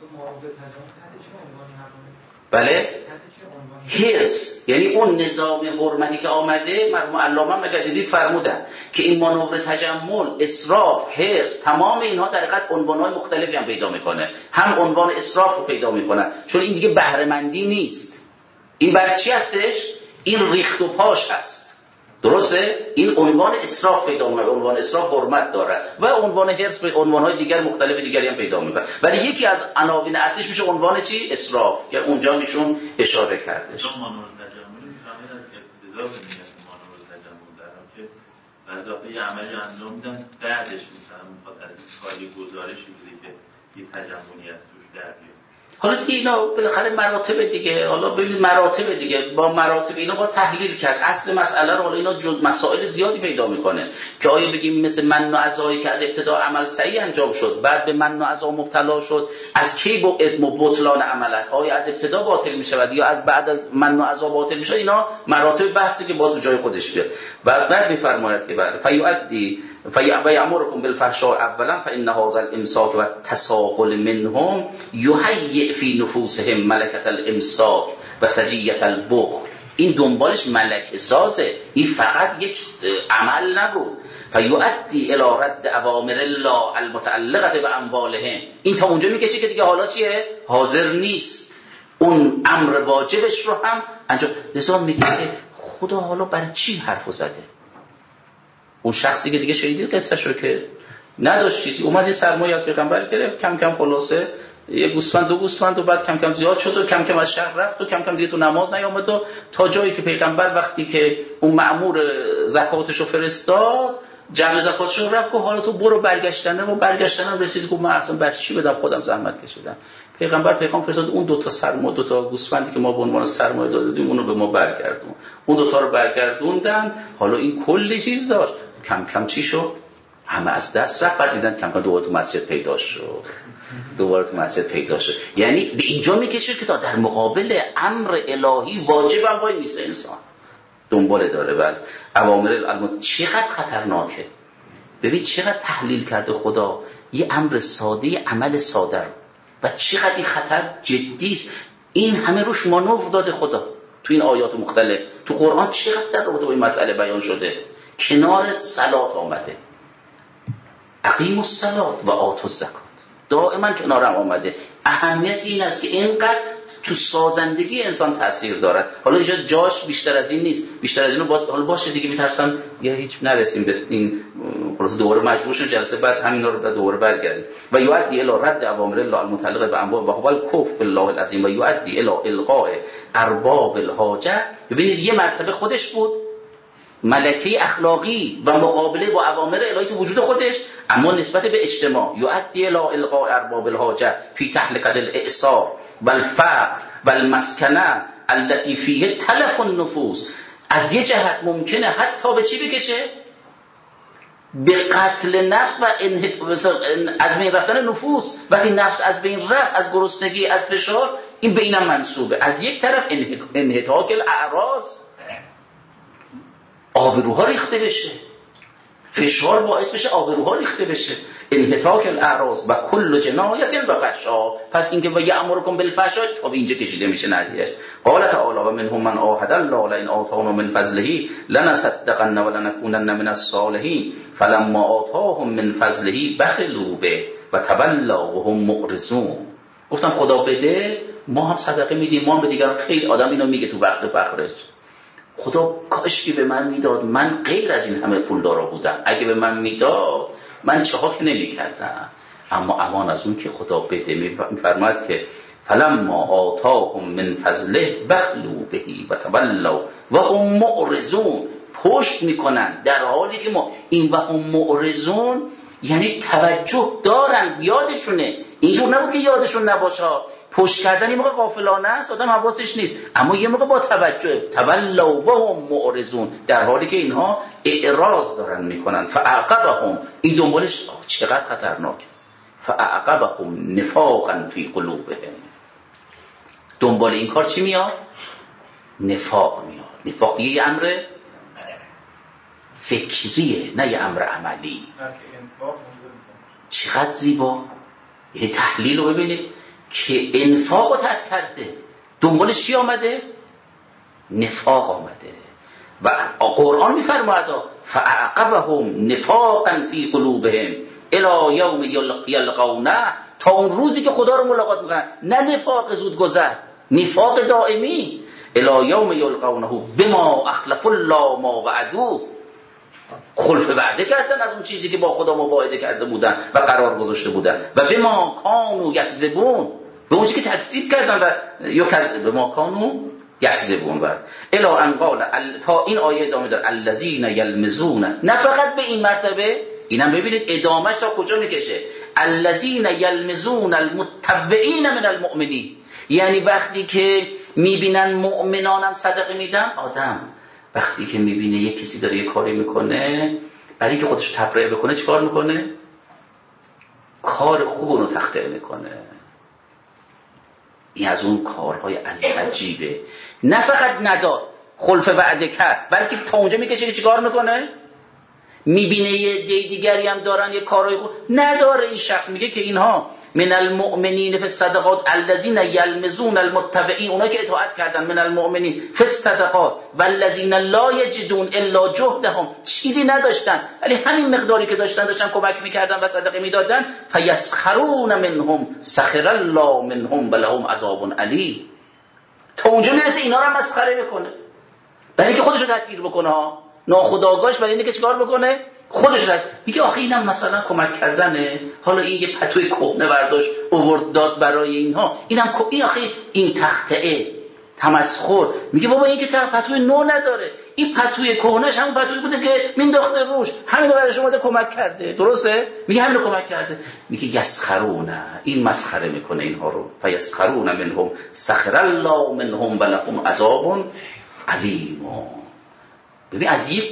Speaker 1: بله؟ حرص، یعنی اون نظام حرمتی که آمده، مرحوم علامه مگر دیدید فرمودن که این مانور تجمل، اسراف، حرص، تمام اینها در حقیقت عنوان‌های مختلفی هم پیدا میکنه. هم عنوان اسراف رو پیدا میکنن چون این دیگه بهره مندی نیست، این بر چی هستش؟ این ریخت و پاش هست. درسته؟ این عنوان اسراف پیدا میکنه، عنوان اسراف حرمت داره و عنوان حرص به عنوان‌های دیگر مختلف دیگری هم پیدا میکنه، ولی یکی از عناوین اصلیش میشه عنوان چی؟ اسراف، که اونجا میشون اشاره کردش.
Speaker 4: مانور تجملی میفهمید از ابتدا به نیت مانور تجمل در حال که وظیفه یه عملی انجام میدن، بعدش مثلا میخواد از کاری گزارشی بده که یه تجملی از توش در بیاد.
Speaker 1: حالا دیگه اینا بالاخره مراتب دیگه، حالا ببینید مراتب دیگه، با مراتب اینا با تحلیل کرد اصل مسئله رو. حالا اینا جز مسائل زیادی پیدا میکنه که آیا بگیم مثل من و عزایی که از ابتدا عمل صحیح انجام شد بعد به من و عزا مبتلا شد، از کی بطلان عمل است؟ آیا از ابتدا باطل میشود یا از بعد از من و عزا باطل میشه؟ اینا مراتب بحثی که با تو جای خودش بیاد. بعد بعد میفرماید که بعد فیؤدی فیأمرکم بالفحشاء اولا فإن هذا الامساک و تساهل منهم یهیئ فی نفوسهم ملکة الامساک و سجیة البخل. این دنبالش ملکه سازه، این فقط یک عمل نبود. فیؤدی الی رد اوامر الله المتعلقه باموالهم. این تا اونجا میکشه که دیگه حالا چیه؟ حاضر نیست اون امر واجبش رو هم انجام. لذا میگه که خدا حالا برای چی حرفو زده؟ اون شخصی که دیگه شنیدید قصه‌شو که نداشت چیزی، اومد یه سرمایه از پیغمبر گرفت، کم کم خلاصه یه گوسفند دو گوسفند و بعد کم کم زیاد شد و کم کم از شهر رفت و کم کم دیگه تو نماز نیامد و تا جایی که پیغمبر وقتی که اون مأمور زکاتشو فرستاد جمع زکاتشو رفت و حالا تو برو برگشتنه و برگشتنم رسید که من اصلا بر چی بدم، خودم زحمت کشیدم. پیغمبر پیغام فرستاد اون دو تا سرمایه، دو تا گوسفندی که ما به عنوان سرمایه داده بودیم اونو به ما برگردون. اون دو تا رو برگردوندن. حالا این کلی چیز داشت، کم کم چی شد؟ همه از دست رفت. بعد دیدن کم کم دوباره تو مسجد پیدا شد، دوباره تو مسجد پیدا شد. یعنی به اینجا میکشه که تا در مقابل امر الهی واجب هم وای میسه انسان دنبال داره. بله اوامر الالم چقدر خطرناکه. ببین چقدر تحلیل کرده خدا یه امر ساده، عمل ساده رو، و چقدر این خطر جدی است. این همه روش مانور داده خدا تو این آیات مختلف. تو قرآن چقدر در رابطه با این مسئله بیان شده. کنار صلات آمده، اقیموا الصلاة و آتوا الزکات، دائما کنارم آمده. اهمیت این است که اینقدر تو سازندگی انسان تاثیر دارد. حالا اینجا جاش بیشتر از این نیست، بیشتر از اینو با... حالا باشه دیگه، میترسم یا هیچ نرسیم به این، خلاص دوباره مجبور شیم جلسه بعد همینا رو دوباره برگردیم. و یؤدی الی رد اوامر الله المتعلقه باموال و هو الکفر بالله العظیم و یؤدی الی الغاء ارباب الحاجه. ببینید یه مرتبه خودش بود ملکه اخلاقی و مقابله با اوامر الهی تو وجود خودش، اما نسبت به اجتماع یؤدی الی الغاء ارباب الحاجه فی تهلکه الاعصار والفقر والمسکنه التي فیه تلف النفوس. از یه جهت ممکنه حتی به چی بکشه؟ به قتل نفس و از بین رفتن نفوس. وقتی نفس از بین رفت از گرسنگی، از فشار، این به اینم منسوبه. از یک طرف انحطاط الاعراض، آبروها ریخته بشه، فشار باعث بشه آبروها ریخته بشه، انحطاط الاعراض و کل جنایت و فحشا. پس اینکه و یأمرکم بالفحشاء تا به اینجا کشیده میشه نهیه. قال تعالی و منهم من عاهد الله لئن آتانا من فضله لنصدقن ولنكونن من الصالحین فلما آتاهم من فضله بخلوا به و تولوا وهم معرضون. گفتم خدا بده ما هم صدقه میدیم، ما هم به دیگران. خیلی آدم اینو میگه تو وقت فقرش، خدا کاش که به من میداد، من غیر از این همه پول دارا بودم، اگه به من میداد من چه ها که نمی کردم. اما امان از اون که خدا بده. میفرماید که فلما آتاهم من فضله بخلوا به و تولوا و هم معرضون، پشت میکنن در حالی که ما این و هم معرضون یعنی توجه دارن، یادشونه. اینجور نبود که یادشون نباشه. پشت کردن یه موقع غافلانه است، آدم حواسش نیست، اما یه موقع با توجه. تولوا و هم معرضون، در حالی که اینها اعراض دارن میکنن. فاعقبهم، این دنبالش چقدر خطرناکه. فاعقبهم نفاقا فی قلوبهم، دنبال این کار چی میاد؟ نفاق میاد. نفاق یه امر فکریه نه یه امر عملی. چقدر زیبا. یه تحلیل رو ببینید که انفاق رو ترک کرده، دنبالش چی آمده؟ نفاق آمده. و قرآن میفرماید فاعقبهم نفاقا فی قلوبهم الی یوم یلقونه، تا اون روزی که خدا رو ملاقات میکنن. نه نفاق زود گذر، نفاق دائمی. الی یوم یلقونه بما اخلف الله ما وعدوه، خلف وعده کردن از اون چیزی که با خدا مواعده کرده بودن و قرار گذاشته بودن. و بما کانوا یکذبون، به اون چیزی که تکذیب کردن و یکذب بما کانوا یکذبون. و الی ان قال، تا این آیه ادامه داره الذین یلمزون، نه فقط به این مرتبه اینم ببینید ادامهش تا کجا میکشه. الذین یلمزون المتطوعین من المؤمنین، یعنی وقتی که میبینن مؤمنانم صدقه میدن، آدم وقتی که میبینه یک کسی داره یه کاری میکنه برای اینکه خودش رو تبرئه بکنه چیکار میکنه؟ کار خوب اونو تخطئه میکنه. این از اون کارهای از عجیبه. نه فقط نداد خلف وعده کرد، بلکه تا اونجا میکشه که چیکار میکنه؟ میبینه یه دی دیگری هم دارن یه کارهای خوب نداره، این شخص میگه که اینها من المؤمنین فی الصدقات الذین یلمزون المتطوعین، اونایی که اطاعت کردن من المؤمنین فی الصدقات والذین لا یجدون الا جهدهم، چیزی نداشتن ولی همین مقداری که داشتن داشتن کمک میکردن و صدقه میدادن، فیسخرون منهم سخر الله منهم ولهم عذاب علیم. تا اونجا میرسه اینا رو مسخره میکنه برای اینکه خودش رو تطهیر بکنه ها، ناخودآگاهش برای اینه که چیکار بکنه؟ خودش رو میگه آخه اینم مثلا کمک کردنه، حالا این یه پتوی کهنه برداشت آورد داد برای اینها، اینم این آخه این تخته تمسخر. میگه بابا این که پتوی نو نداره، این پتوی کهنهش همون پتوی بوده که مینداخته روش، همین رو برای شما کمک کرده، درسته؟ میگه همین رو کمک کرده. میگه یسخرونه، این مسخره میکنه اینها رو. فیسخرون منهم سخر الله منهم ولهم عذاب علیم. ببین از یک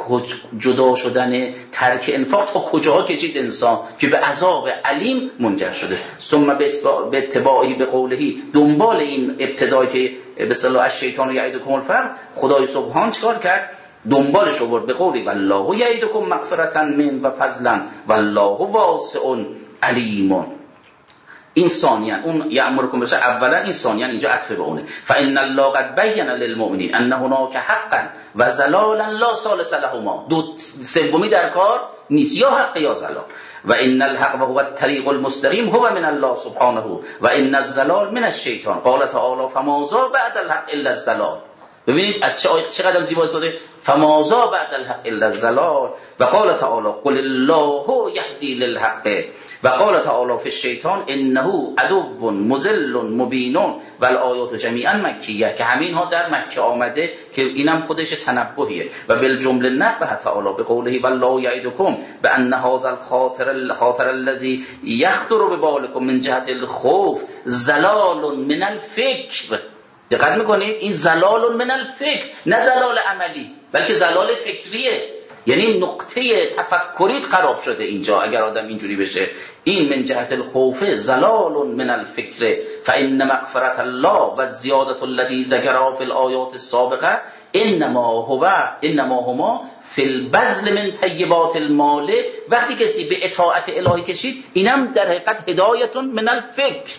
Speaker 1: جدا شدن ترک انفاق تا کجاها کشید انسان که به عذاب علیم منجر شده. ثم به اتباعی به قولهی، دنبال این ابتدایی که به اصطلاح از شیطان یعیدکم الفقر، خدای سبحان چیکار کرد؟ دنبالش آورد به قولی والله یعیدکم مغفرة من و فضلا والله واسع علیم. این ثانیاً اون یأمرکم بشه، اولا این ثانیاً اینجا عطف به اونه. فإن الله قد بین للمؤمنین ان هناک حقا و ضلالا لا ثالث لهما، دو سومی در کار نیست، یا حق یا ضلال. و ان الحق و هو الطریق المستقیم هو من الله سبحانه و ان الضلال من الشیطان. قال تعالی فماذا بعد الحق الا الضلال. ببینید از چه چقدر زیبا استفاده، فماذا بعد الحق الا الضلال. و قال تعالی قل الله یهدی للحق. و قال تعالی فی الشیطان انه عدو مضل مبین و الآیات جمیعا مکیه، که همین ها در مکه آمده که اینم خودش تنبهیه. و بالجمله نبه تعالی به قوله والله یعدکم بان هذا الخاطر الخاطر الذی یخطر ببالکم من جهت الخوف زلال من الفکر. دقت میکنید این زلال من الفکر، نه زلال عملی بلکه زلال فکریه، یعنی نقطه تفکریت خراب شده اینجا اگر آدم اینجوری بشه. این من جهت الخوف زلال من الفکر فان مغفرة الله و زیادت التي ذکرها فی الآیات السابقه انما هو انما هما فی البذل من طیبات المال. وقتی کسی به اطاعت الهی کشید، اینم در حقیقت هدایت من الفکر،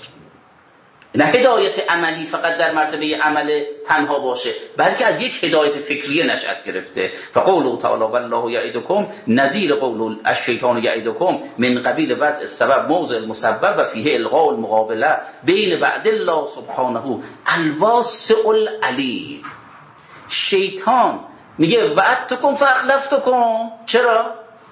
Speaker 1: نه هدایت عملی فقط در مرتبه عمل تنها باشه، بلکه از یک هدایت فکریه نشأت گرفته. فقوله تعالی والله یعدکم نظیر قول الشیطان یعدکم من قبیل وضع السبب موضع المسبب و فیه الغاء المقابله بین بعد الله سبحانه الواسع العلیم. شیطان میگه وعدتکم فاخلفتکم. چرا؟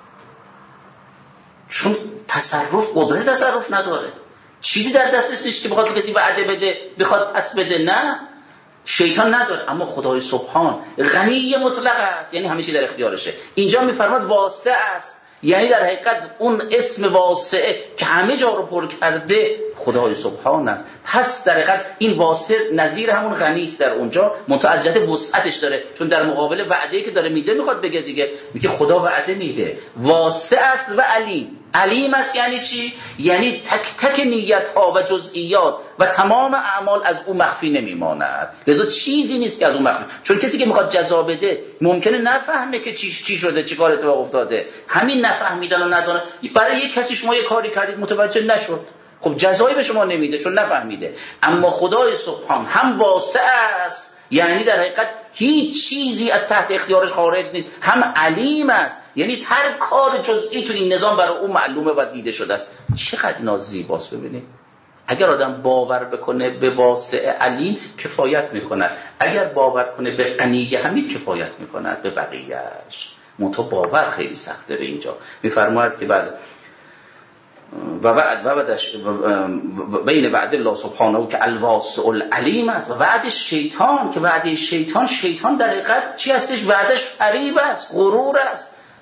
Speaker 1: چون تصرف قدرت تصرف نداره، چیزی در دستش نیست که بخواد کسی وعده بده بخواد پس بده، نه شیطان نداره. اما خدای سبحان غنی مطلق است، یعنی همیشه در اختیارشه. اینجا میفرماد واسع است، یعنی در حقیقت اون اسم واسعه که همه جا رو پر کرده خدای سبحان است. پس در حقیقت این واسع نظیر همون غنی است در اونجا، منتها از جهت وسعتش داره، چون در مقابل وعده‌ای که داره میده میخواد بگه دیگه، میگه خدا وعده میده، واسع است و علیم. علیم است یعنی چی؟ یعنی تک تک نیت ها و جزئیات و تمام اعمال از او مخفی نمیماند، لذا چیزی نیست که از او مخفی. چون کسی که میخواد جزا بده ممکنه نفهمه که چی چی شده، چی کار اتفاق افتاده. همین نفهمیدن و ندانه، برای یک کسی شما یه کاری کردید متوجه نشد، خب جزایی به شما نمیده چون نفهمیده. اما خدای سبحان هم واسع است، یعنی در حقیقت هیچ چیزی از تحت اختیارش خارج نیست، هم علیم است، یعنی هر کار جزئی تو این نظام برای اون معلومه و دیده شده است. چقدر اینا زیباست ببینید. اگر آدم باور بکنه به واسع علیم کفایت میکنه، اگر باور کنه به غنی حمید کفایت میکنه به بقیه‌اش. منتها باور خیلی سخته. به اینجا میفرماید که بله و بعد و بعدش بین وعد الله سبحانه که الواسع العلیم است و وعد شیطان که وعده شیطان، شیطان در حقیقت چی هستش؟ وعدش فریب است، غرور است.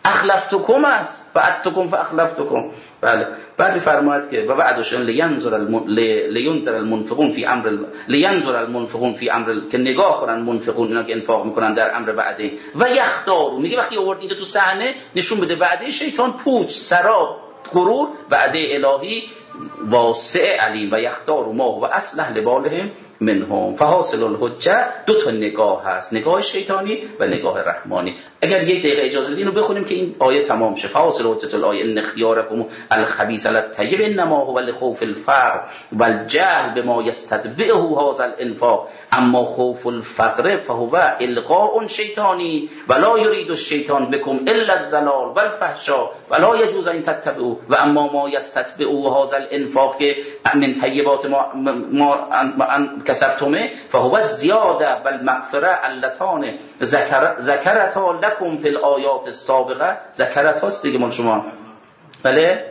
Speaker 1: اخلفتکم است، بعدتکم فاخلفتکم. بله بعد فرماید که و بعدشون لینظر الم... لینظر المنفقون فی امر ال... لینظر المنفقون فی امر ال... که نگاه کنن منفقون اینا که انفاق میکنن در امر بعده و یختارو. میگه وقتی آورد اینجا تو صحنه نشون بده بعده شیطان پوچ، سراب، غرور، بعده الهی واسع علیم و یختارو ما و اصلح لبالهم منهم. فحاصل الحجه دو تا نگاه هست، نگاه شیطانی و نگاه رحمانی. اگر یک دقیقه اجازه بدین رو بخونیم که این آیه تمام شه. فحاصل حجه الآیه ان اختیارکم الخبیث للطیب انما هو لخوف الفقر والجهل بما یستتبعه هذا الانفاق اما خوف الفقر فهو القاء شیطانی ولا يريد الشیطان بكم الا الضلال والفحشاء ولا يجوز ان تتبعوا و اما ما یستتبعه هذا الانفاق من طیبات ما, ما کسبتمه فهو الزیاده والمغفره اللتان ذکر ذکرتا لکم فی الآیات السابقه. ذکرتا است دیگه مال شما. بله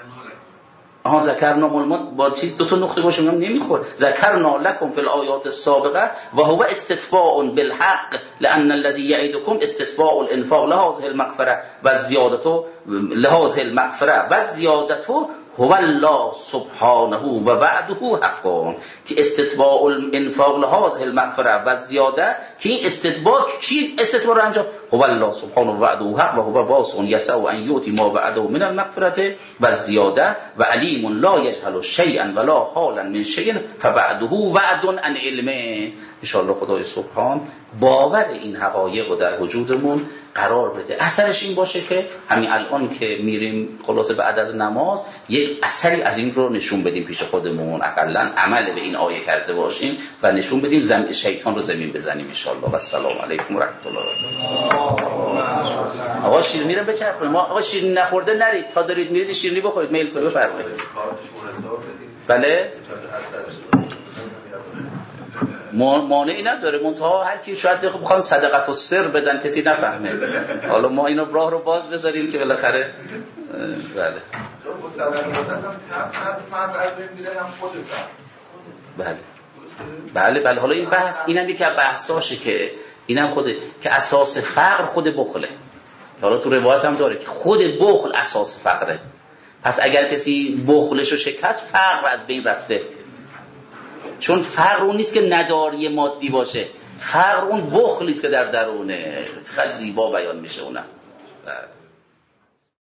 Speaker 1: آها ذکرنا مال با چیز دو تا نقطه باشه میگم نمیخور. ذکرنا لکم فی الآیات السابقه و هو استتباع بالحق لان الذي يعدكم استتباع الانفاق لهذه المغفره و زیادته لهذه المغفره و زیادته هو الله سبحانه و بعده حقون. که استتباع الانفاق لهذه المغفره و زیاده که این استتباع کی استتباع رو انجام هو الله سبحانه و بعده حق و هو واسع یسع ان یؤتی ما بعده من المغفره و زیاده و علیم لا یجهل شیئا ولا حالا من شیء فبعده وعد عن علمه. ان شاء الله خدای سبحان باور این حقایق رو در وجودمون قرار بده. اثرش این باشه که همین الان که میریم خلاصه بعد از نماز یک اثری از این رو نشون بدیم پیش خودمون، اقلا عمل به این آیه کرده باشیم و نشون بدیم زمین شیطان رو زمین بزنیم ان شاء الله. و السلام علیکم و رحمت الله و برکاته. آقا شیرینی میرم بچرخونیم. ما آقا شیرینی نخورده نرید، تا دارید میرید شیرینی بخورید. میل کنید بفرمایید. بله مانعی نداره، منتها هر کی شاید بخوان صدقه السر بدن کسی نفهمه. حالا ما اینو راه رو باز بذاریم که بالاخره بله بله بله بله حالا این بحث اینم یکی از بحثاشه که اینم خود که اساس فقر خود بخله. حالا تو روایت هم داره که خود بخل اساس فقره. پس اگر کسی بخلشو شکست فقر از بین رفته. چون فقر اون نیست که نداری مادی باشه، فقر اون بخلی است که در درونه. خیلی زیبا بیان میشه اونم.